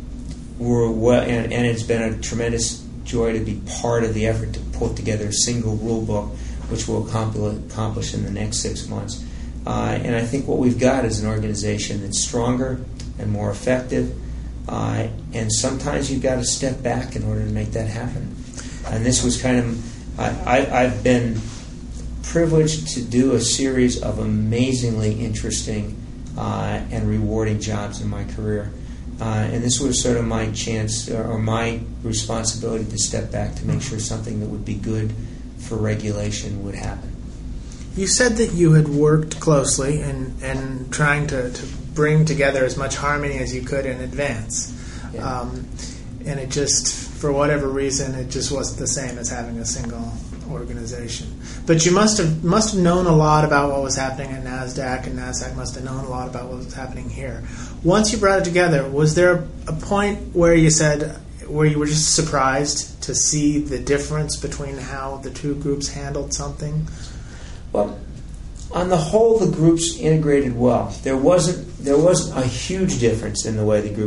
and it's been a tremendous joy to be part of the effort to put together a single rule book, which we'll accomplish in the next 6 months. And I think what we've got is an organization that's stronger and more effective, and sometimes you've got to step back in order to make that happen. And this was kind of, I've been privileged to do a series of amazingly interesting and rewarding jobs in my career. And this was sort of my chance or my responsibility to step back to make sure something that would be good for regulation would happen. You said that you had worked closely and trying to bring together as much harmony as you could in advance. Yeah. And it just, for whatever reason, it just wasn't the same as having a single organization. But you must have known a lot about what was happening at NASDAQ, and NASDAQ must have known a lot about what was happening here. Once you brought it together, was there a point where you were just surprised to see the difference between how the two groups handled something? Well, on the whole, the groups integrated well. There wasn't a huge difference in the way the groups.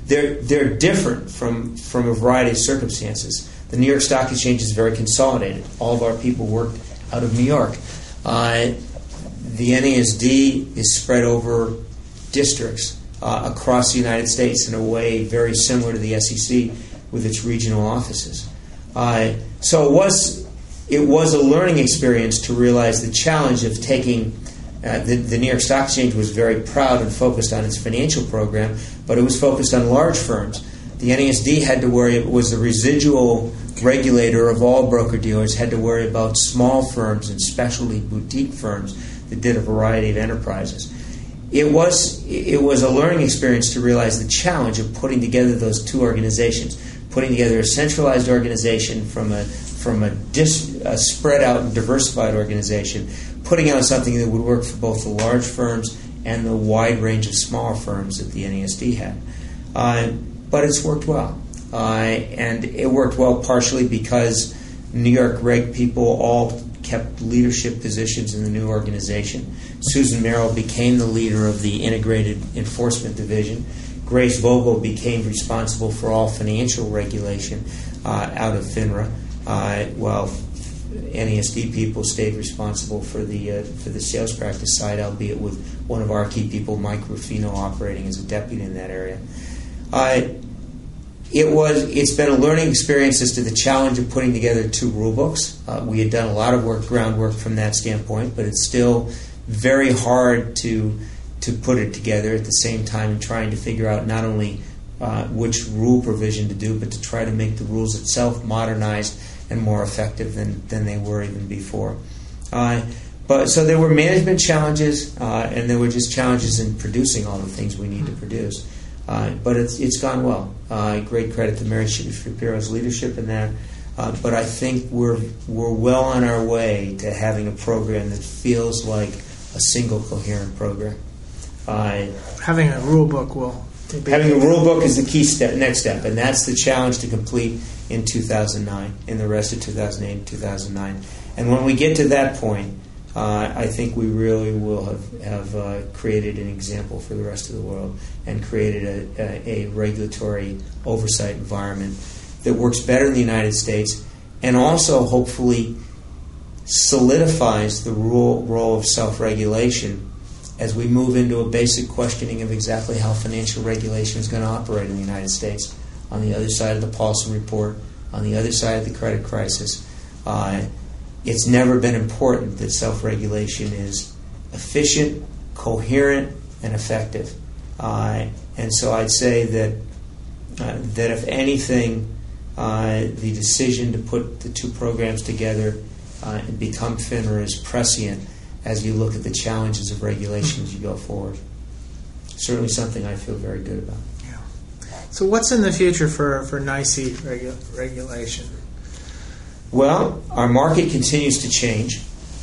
they're different from a variety of circumstances. The New York Stock Exchange is very consolidated. All of our people work out of New York. The NASD is spread over districts across the United States in a way very similar to the SEC with its regional offices. So it was a learning experience to realize the challenge of taking the New York Stock Exchange was very proud and focused on its financial program, but it was focused on large firms. The NASD had to worry, it was the residual regulator of all broker-dealers, had to worry about small firms and specialty boutique firms that did a variety of enterprises. It was a learning experience to realize the challenge of putting together those two organizations, putting together a centralized organization from a spread out and diversified organization, putting out something that would work for both the large firms and the wide range of smaller firms that the NASD had. But it's worked well. And it worked well partially because New York reg people all kept leadership positions in the new organization. Susan Merrill became the leader of the Integrated Enforcement Division. Grace Vogel became responsible for all financial regulation out of FINRA, while NASD people stayed responsible for the sales practice side, albeit with one of our key people, Mike Ruffino, operating as a deputy in that area. It's been a learning experience as to the challenge of putting together two rule books. We had done a lot of groundwork from that standpoint, but it's still very hard to put it together at the same time and trying to figure out not only which rule provision to do, but to try to make the rules itself modernized and more effective than they were even before. But so there were management challenges, and there were just challenges in producing all the things we need to produce. But it's gone well. Great credit to Mary Shapiro's leadership in that. But I think we're well on our way to having a program that feels like a single coherent program. Having a rule book Having a rule book is the key next step, and that's the challenge to complete in 2009, in the rest of 2008 and 2009. And when we get to that point, I think we really will have created an example for the rest of the world and created a regulatory oversight environment that works better in the United States and also hopefully solidifies the role of self-regulation as we move into a basic questioning of exactly how financial regulation is going to operate in the United States. On the other side of the Paulson Report, on the other side of the credit crisis, it's never been important that self-regulation is efficient, coherent, and effective. And so I'd say that if anything, the decision to put the two programs together and become FINRA is prescient as you look at the challenges of regulation as you go forward. Certainly something I feel very good about. Yeah. So what's in the future for NYSE regulation? Well, our market continues to change.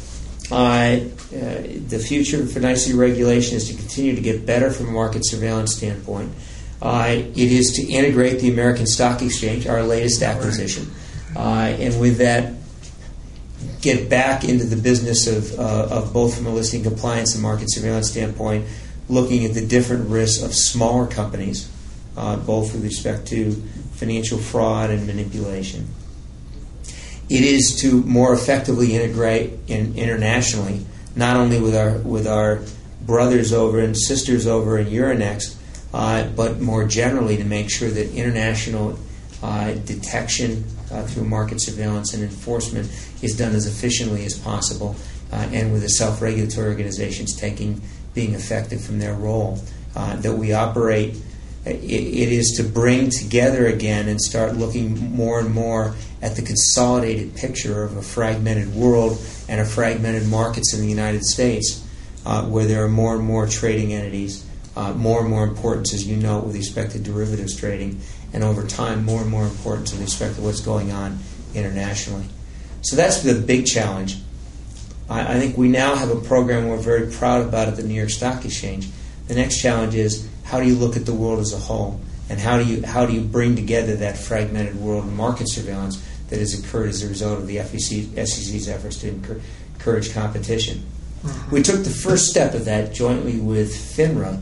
The future for NYSE regulation is to continue to get better from a market surveillance standpoint. It is to integrate the American Stock Exchange, our latest acquisition, and with that, get back into the business of both from a listing compliance and market surveillance standpoint, looking at the different risks of smaller companies, both with respect to financial fraud and manipulation. It is to more effectively integrate internationally, not only with our brothers over and sisters over in Euronext, but more generally to make sure that international detection through market surveillance and enforcement is done as efficiently as possible, and with the self-regulatory organizations being effective from their role. That we operate, it is to bring together again and start looking more and more at the consolidated picture of a fragmented world and a fragmented markets in the United States, where there are more and more trading entities, more and more importance, as you know, with respect to derivatives trading, and over time, more and more importance with respect to what's going on internationally. So that's the big challenge. I think we now have a program we're very proud about at the New York Stock Exchange. The next challenge is how do you look at the world as a whole, and how do you bring together that fragmented world of market surveillance that has occurred as a result of the SEC's efforts to encourage competition. Mm-hmm. We took the first step of that jointly with FINRA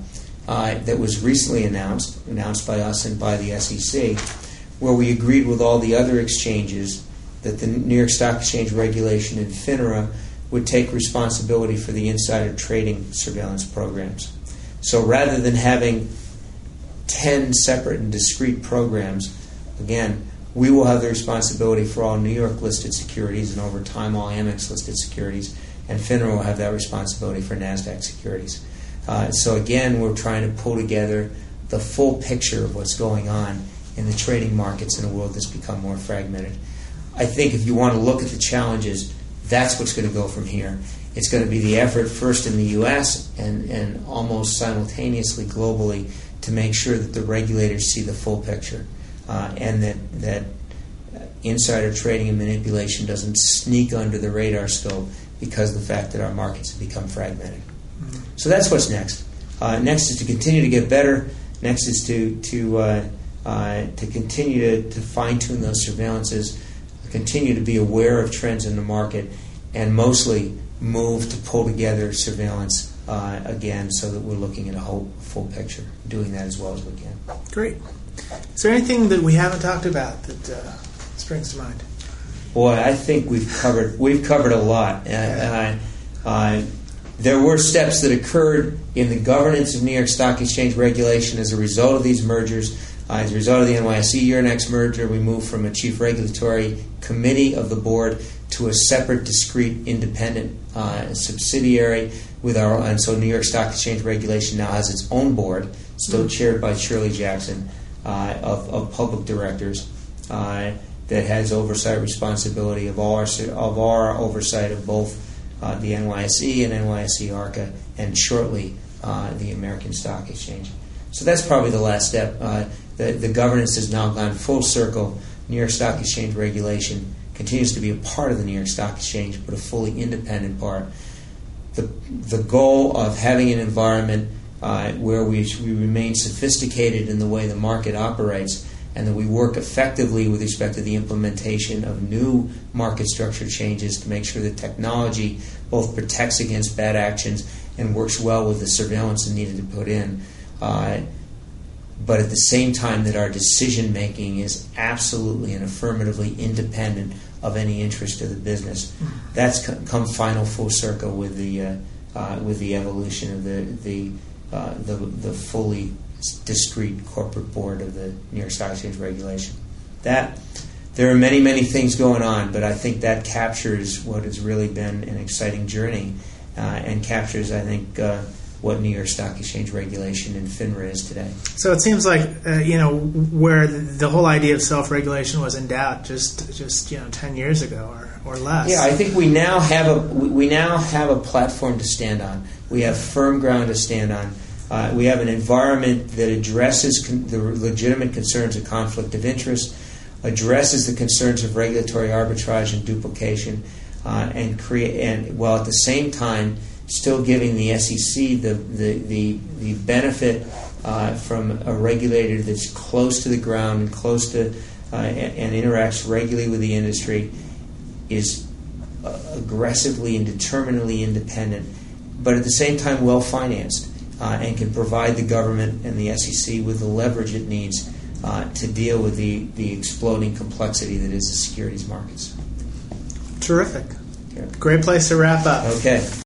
that was recently announced by us and by the SEC, where we agreed with all the other exchanges that the New York Stock Exchange regulation and FINRA would take responsibility for the insider trading surveillance programs. So rather than having 10 separate and discrete programs, again, we will have the responsibility for all New York listed securities and over time all Amex listed securities, and FINRA will have that responsibility for NASDAQ securities. So again, we're trying to pull together the full picture of what's going on in the trading markets in a world that's become more fragmented. I think if you want to look at the challenges, that's what's going to go from here. It's going to be the effort first in the U.S. and almost simultaneously globally to make sure that the regulators see the full picture and that insider trading and manipulation doesn't sneak under the radar scope because of the fact that our markets have become fragmented. So that's what's next. Next is to continue to get better. Next is to continue to fine-tune those surveillances, continue to be aware of trends in the market, and mostly move to pull together surveillance again so that we're looking at a whole full picture, doing that as well as we can. Great. Is there anything that we haven't talked about that springs to mind? Boy, I think we've covered a lot. There were steps that occurred in the governance of New York Stock Exchange regulation as a result of these mergers. As a result of the NYSE Euronext merger, we moved from a chief regulatory committee of the board to a separate, discrete, independent subsidiary and so New York Stock Exchange regulation now has its own board, still chaired by Shirley Jackson, of public directors that has oversight responsibility of our oversight of both the NYSE and NYSE ARCA, and shortly the American Stock Exchange. So that's probably the last step. The governance has now gone full circle. New York Stock Exchange regulation continues to be a part of the New York Stock Exchange, but a fully independent part. The goal of having an environment where we remain sophisticated in the way the market operates and that we work effectively with respect to the implementation of new market structure changes to make sure that technology both protects against bad actions and works well with the surveillance needed to put in. But at the same time that our decision making is absolutely and affirmatively independent of any interest of the business. That's come final full circle with the evolution of the fully discrete corporate board of the New York Stock Exchange regulation. There are many, many things going on, but I think that captures what has really been an exciting journey and captures, I think, what New York Stock Exchange regulation and FINRA is today. So it seems like where the whole idea of self-regulation was in doubt just 10 years ago or less. Yeah, I think we now have a platform to stand on. We have firm ground to stand on. We have an environment that addresses the legitimate concerns of conflict of interest, addresses the concerns of regulatory arbitrage and duplication, and while at the same time still giving the SEC the benefit from a regulator that's close to the ground and close to and interacts regularly with the industry, is aggressively and determinedly independent, but at the same time well financed and can provide the government and the SEC with the leverage it needs to deal with the exploding complexity that is the securities markets. Terrific. Great place to wrap up. Okay.